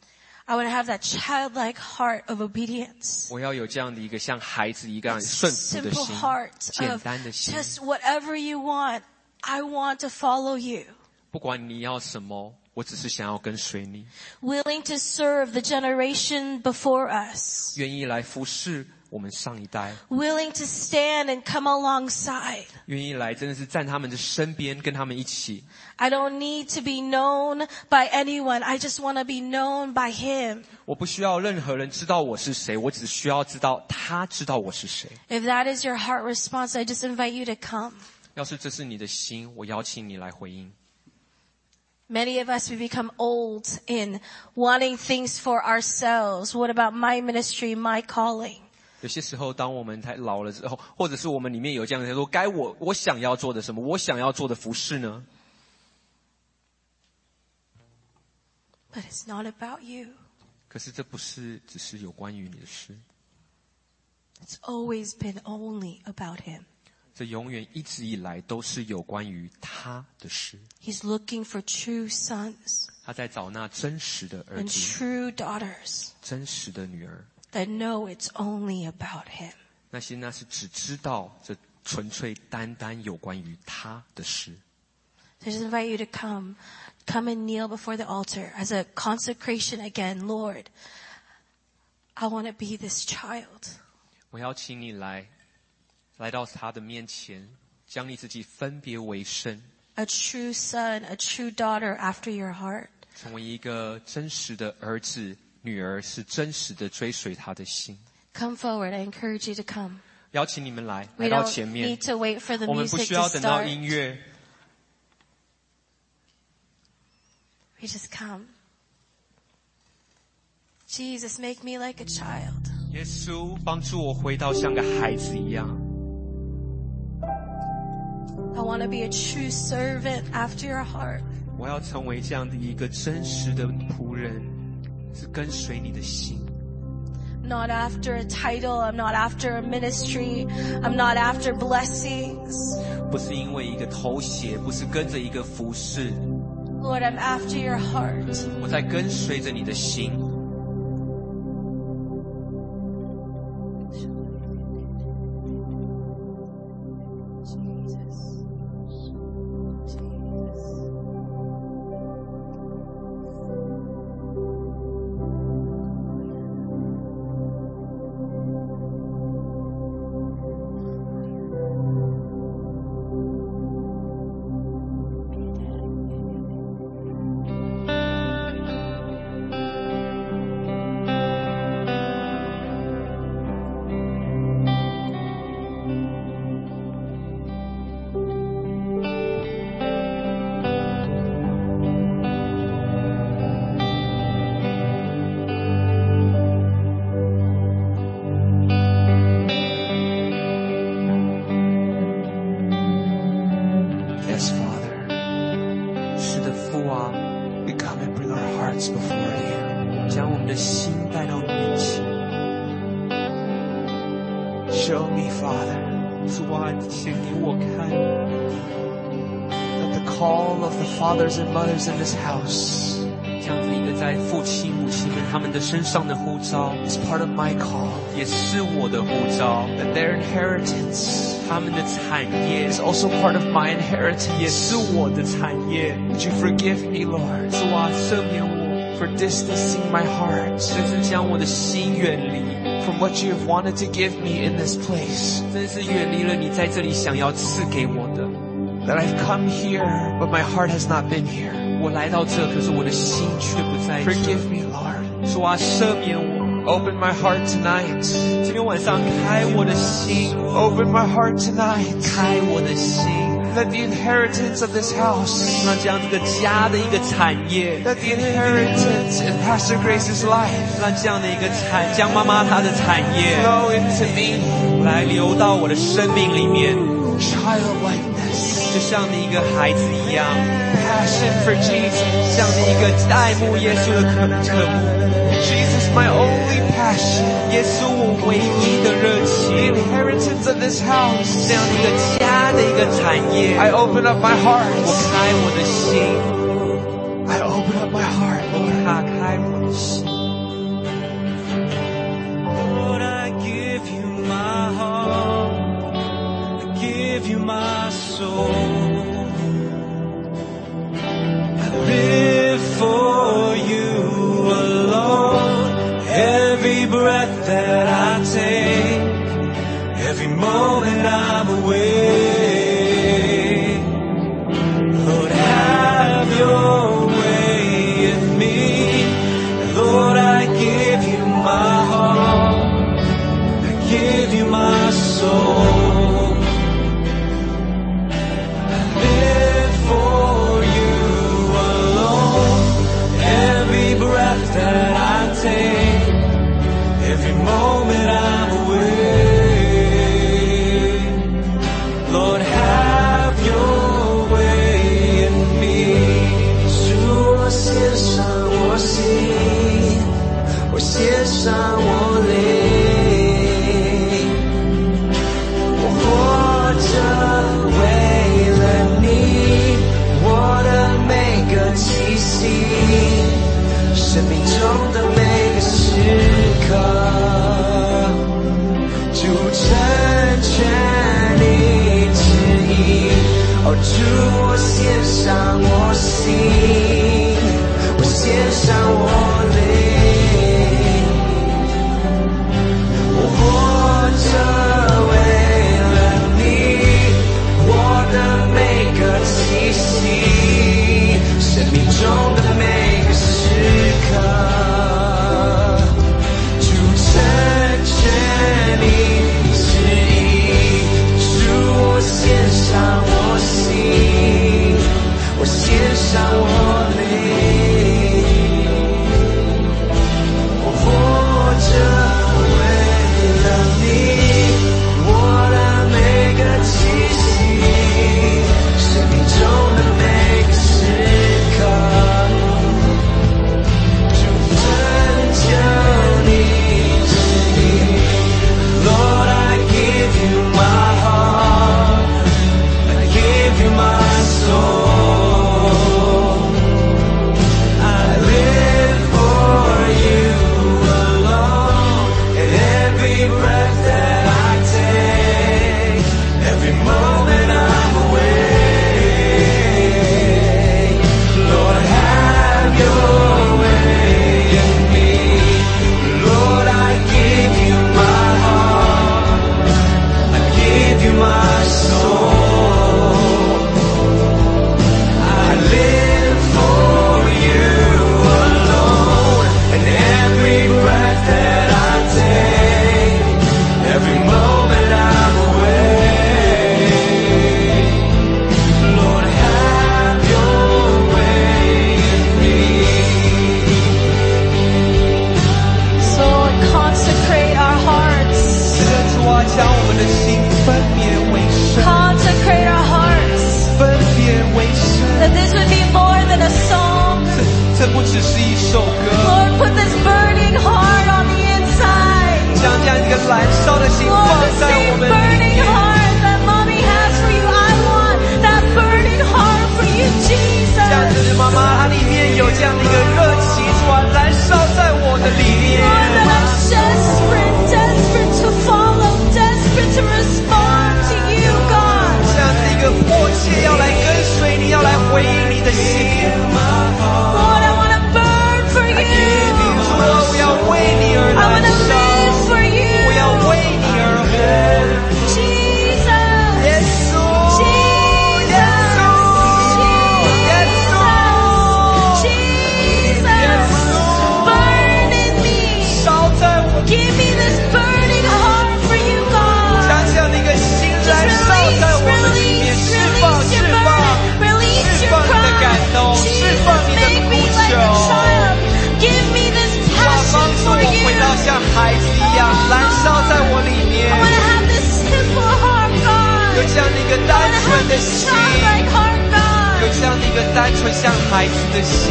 I want to have that childlike heart of obedience. 我要有这样的一个像孩子一样顺服的 Simple 心， heart 简 of 单的心。 just whatever you want. I want to follow you. 不管你要什么，我只是想要跟随你， Willing to serve the generation before us. 愿意来服侍我们上一代， Willing to stand and come alongside. 愿意来真的是站他们的身边，跟他们一起。 I don't need to be known by anyone. I just want to be known by Him. 我不需要任何人知道我是谁，我只需要知道他知道我是谁。 If that is your heart response, I just invite you to come. 要是这是你的心，我邀请你来回应。 Many of us, we become old in wanting things for ourselves. What about my ministry, my calling? 有些时候，当我们太老了之后，或者是我们里面有这样的说，该我我想要做的什么，我想要做的服事呢？ But it's not about you. 可是这不是只是有关于你的事， It's always been only about Him. 这永远一直以来都是有关于他的事。 He's looking for true sons 他在找那真实的儿 and 子， true daughters 真实的女儿， that know it's only about Him. 那些那是只知道这纯粹单单有关于他的事。 So I just invite you to come. Come and kneel before the altar as a consecration again. Lord, I want to be this child. 我要请你来，来到他的面前，将你自己分别为圣， A true son, a true daughter after your heart. 成为一个真实的儿子、女儿，是真实的追随他的心。 Come forward. I encourage you to come. 邀请你们来， We 来到 don't 前面 need。to wait for the 我们不 music 需 to 要等到 start. 音乐， We just come. Jesus, make me like a child. 耶稣帮助我回到像个孩子一样。 want to be a true servant after your heart. 我要成为这样的一个真实的仆人，是跟随你的心。 Not after a title, I'm not after a ministry, I'm not after blessings. 不是因为一个头衔，不是跟着一个服饰。 Lord, I'm after your heart. 我在跟随着你的心。 Show me, Father, 主啊，请给我看 that the call of the fathers and mothers in this house 这样子一个在父亲母亲们他们的身上的呼召 is part of my call. 也是我的呼召 That their inheritance 他们的产业 is also part of my 也 inheritance. 是我的产业 Would you forgive me, Lord, 主啊，赦免我 for distancing my heart 真是将我的心远离 from what you have wanted to give me in this place. 真是远离了你在这里想要赐给我的 That I've come here, but my heart has not been here. 我来到这可是我的心却不在这 Forgive me, Lord. 主啊，赦免我 Open my heart tonight. 今天晚上开我的心 Open my heart tonight. 开我的心 That the inheritance of this house, 让这样这个家的一个产业 that the inheritance in Pastor Grace's life 让这样的一个产将妈妈她的产业 flow into me. 来流到我的生命里面 Childlikeness, 就像你一个孩子一样 passion for Jesus. 像你一个爱慕耶稣的渴渴慕 Jesus, my only passion. 耶稣我唯一的热 The 情 inheritance of this house. 这样的一个家的一个产业 I open up my 我 heart. 开我的心 I open up my heart, 我 Lord. 打开我的心 Lord, I give you my heart, I give you my soul. I live for you alone. Every breath that I take, every moment I'm awake. Lord, have your way in me. Lord, I give you my heart, I give you my soul. I live for you alone. Every breath that I take, every moment I'm awake. Lord, have your way in me. 主，我献上我心，我献上我灵，我活着为了你，我的每个气息，生命中的每个时刻，主成全你旨意。哦，主，我献上我心，我献上我灵，我活着为了你，我的每个气息，生命中的每个时刻，主成全你旨意。主，我献上我心，我献上我们的心分别为圣， Consecrate our hearts. 分别为圣。 That this would be more than a song. 这这不只是一首歌， Lord, put this burning heart on the inside. 将这样一个燃烧的心 Lord, 放 the 在我 same 们里 burning 面。 heart that mommy has for you. I want that burning heart for you, 这样 Jesus. 子，妈妈，它里面有这样的一个热情，主啊，燃烧在我的里面。 Lord, that I'm desperate, desperate to follow, desperate to respond to you, God. 这样子一个迫切要来跟随你，要来回应你的心。 Lord, I want to burn for you. 主啊，我要为你而 I 燃 want to 烧， live for you. 我要为你而活。 Jesus. 耶稣， Jesus. 耶稣，耶稣， Jesus. Burn in me. 烧在我， Give me this burning heart for you, 将 God. 这样的一个心 Just 燃烧 release, 在我们里面， release, 释放， release 释 your 放。 burden, release 释 your 放你的感 cry. 动，释 Jesus, 放你的 make 呼 me like 求。 a child. Give me this 主啊，帮 passion 助 for 我回到 you. 像孩子一样，燃烧在我里 I 面， want to have this simple heart, 有 God. 这样的一个 I 单 want to 纯 have 的 this 心， childlike heart, 有 God. 这样的一个单纯像孩子的心。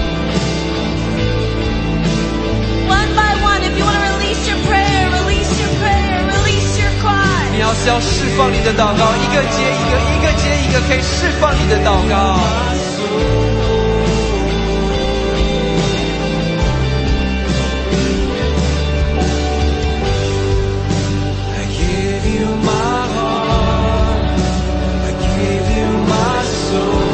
One by one, if you want to release your prayer, release your prayer, release your 你 cry. 要是要释放你的祷告，一个接一个，一个接一个，可以释放你的祷告。 I give you my heart, I give you my soul.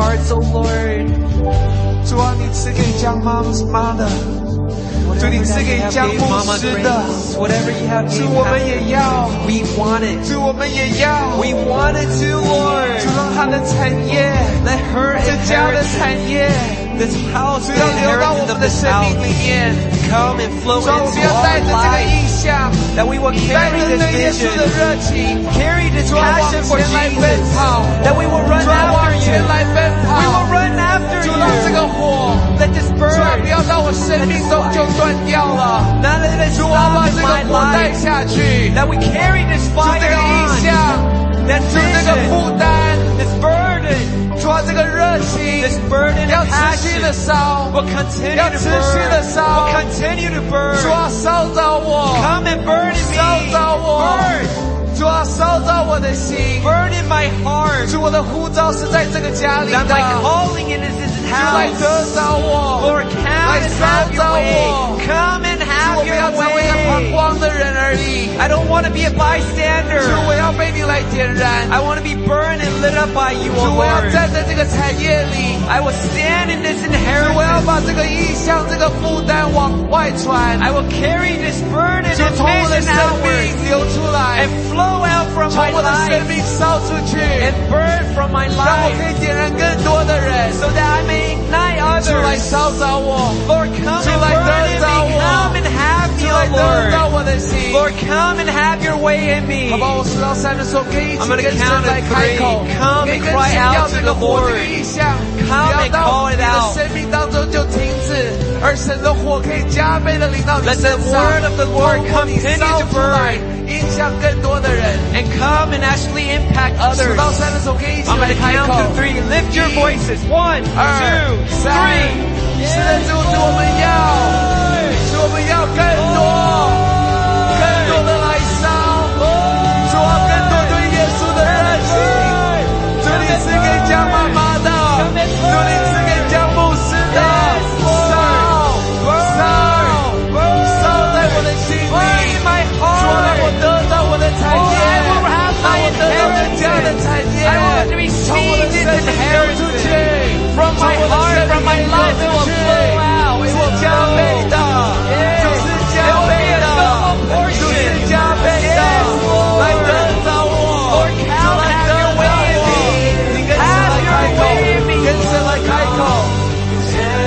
hearts, oh Lord. 主啊，你赐给江妈妈的，主你赐给江牧师的， whatever you have 主 given 我们也要， we want it. 主我们也要， We want it too, 主 Lord. 让她的产业， Let her 这家的 inherit 产业， this house, 主 the 要流到我 inheritance 们 of 的 this 生命 house. 里面。 Come and flow 主啊，我 into 们要带 our 着这个 lives. 意象， That we will 带 carry 着 this 对耶稣的 vision, 热情， carry this 主啊，往 passion for 前来奔 Jesus. 跑， That we will run 主啊，往 after 前 you. 来奔 We will 跑， run after 主让这 you. 个火， Let this 主啊， burn. 不要到我生命中就断掉了。 Not let it 主啊， stop 把 in 这个 my 火带 life. 下去， That we carry this 主 fire 这个意 on. 象， That 主这个 vision, 负担， this burden, 主啊，这个热情 this burden 要 and 持续的 passion 烧， will continue 要 to 持续 burn. 的烧， Will continue to 主 burn. 啊，烧着我， Come and burn in 烧 me. 着我， Burn. 主啊，烧着我的心， Burn in my heart. 主我的呼召是在这个家里的， That my calling in this 主来 house. 得着我， Lord, come 来 and 烧 have 着 your way. 我， Come and 主 have 我不要 your 成为一个旁 way. 观的人而已， I don't want to be a 主 bystander. 我要被你来点燃， I want to be burned and lit up by you, 主 O 我要 Lord. 站在这个产业里， I will stand in this 主我要 inheritance. 把这个意向、这个负担往外传， I will carry this burden 就 and 从我的 vision 生 outward 命流出来 and， flow out from 从 my 我的生 life 命烧出去， and burn from my 让我可 life 以点燃更多的人。 so that I may ignite 主来 others. 烧着我， Lord, come 主 and 来 burn 得 in 着 me. 我， Come and have 主 me, 来 O 得着 Lord. 我的心。 Lord, come and have your way in me. 好吧，我数到三的时候，可以一起 I'm gonna 跟神 count 来 to 开口， three. Come 可以 and 跟 cry 神 out 要 to 这 the 个火，这 Lord. 个意象，不 Come 要 and 到 call 你 it 的 out. 生命当中就停止，而神的火可以加倍的临到你 Let 身 the 上， word of the Lord 透过你 continue 烧 to 出来， burn 影响更多的人。 and come and actually impact 数 others. 到三的时候，可以一起 I'm 来 going to 开 count 口。 to three. Lift your 一 voices. One, 二 two, 三 three. 是的，主，主我们要，主我们要更多，更多的来烧，主啊，更多对耶稣的热情，主你赐给江妈妈的，主你赐给江牧师的，烧，烧，烧在我的心里，主啊，让我得到我的产业，让我得到这家的产业，从我的生命流出去。 From my heart, from my life, it will flow out. It will 加倍的，就是加倍的，就是加倍的，来得着我，就来得着我，你跟神来开口，跟神来开口。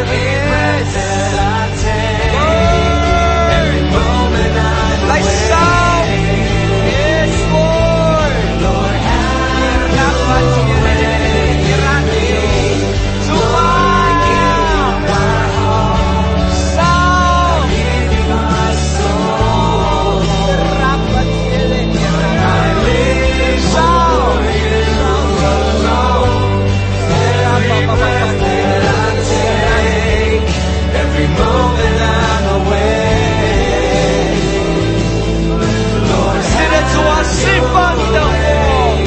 来烧 Yes, Lord. Every moment I'm away. Lord, 是的，主啊，释放你的火。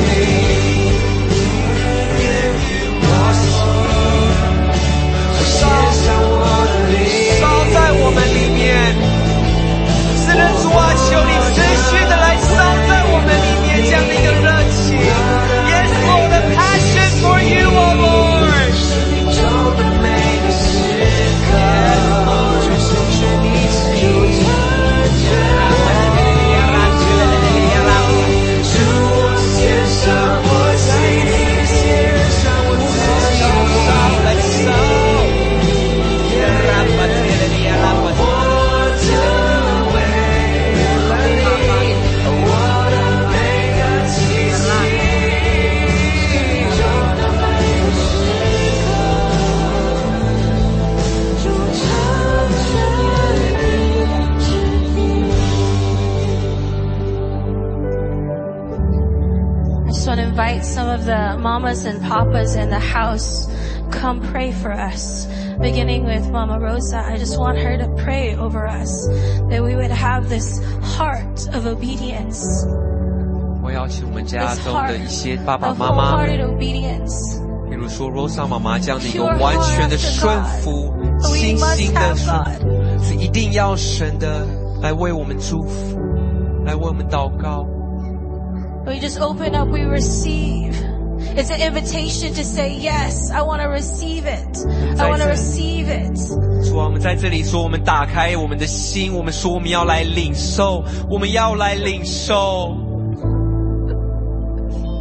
烧，烧在我们里面。是的，主啊，求你持续的来烧在我们里面这样的一个热情。Yes, Lord, the passion for you, O Lord. 中的每个时刻，全心全意主我献上我心，献上我自己，我的未来，我的每个气息，中的每个时刻，主常在你之地。 I just want to invite some of the mamas and papas in the house. Come pray for us. Beginning with Mama Rosa, I just want her to pray over us that we would have this heart of obedience, 我邀请我们家 this 中 heart 的一些爸爸 of 妈妈， wholehearted obedience. 比如说 Rosa 妈妈这样的一个 Pure 完 heart 全的 after 顺 God. 服、 We 清 must 新的 have 顺 God. 服，是一定要神的来为我们祝福，来为我们祷告。 We just open up, we receive. It's an invitation to say, yes, I want to receive it. I want to receive it. 主啊，我们在这里说，我们打开我们的心，我们说我们要来领受，我们要来领受。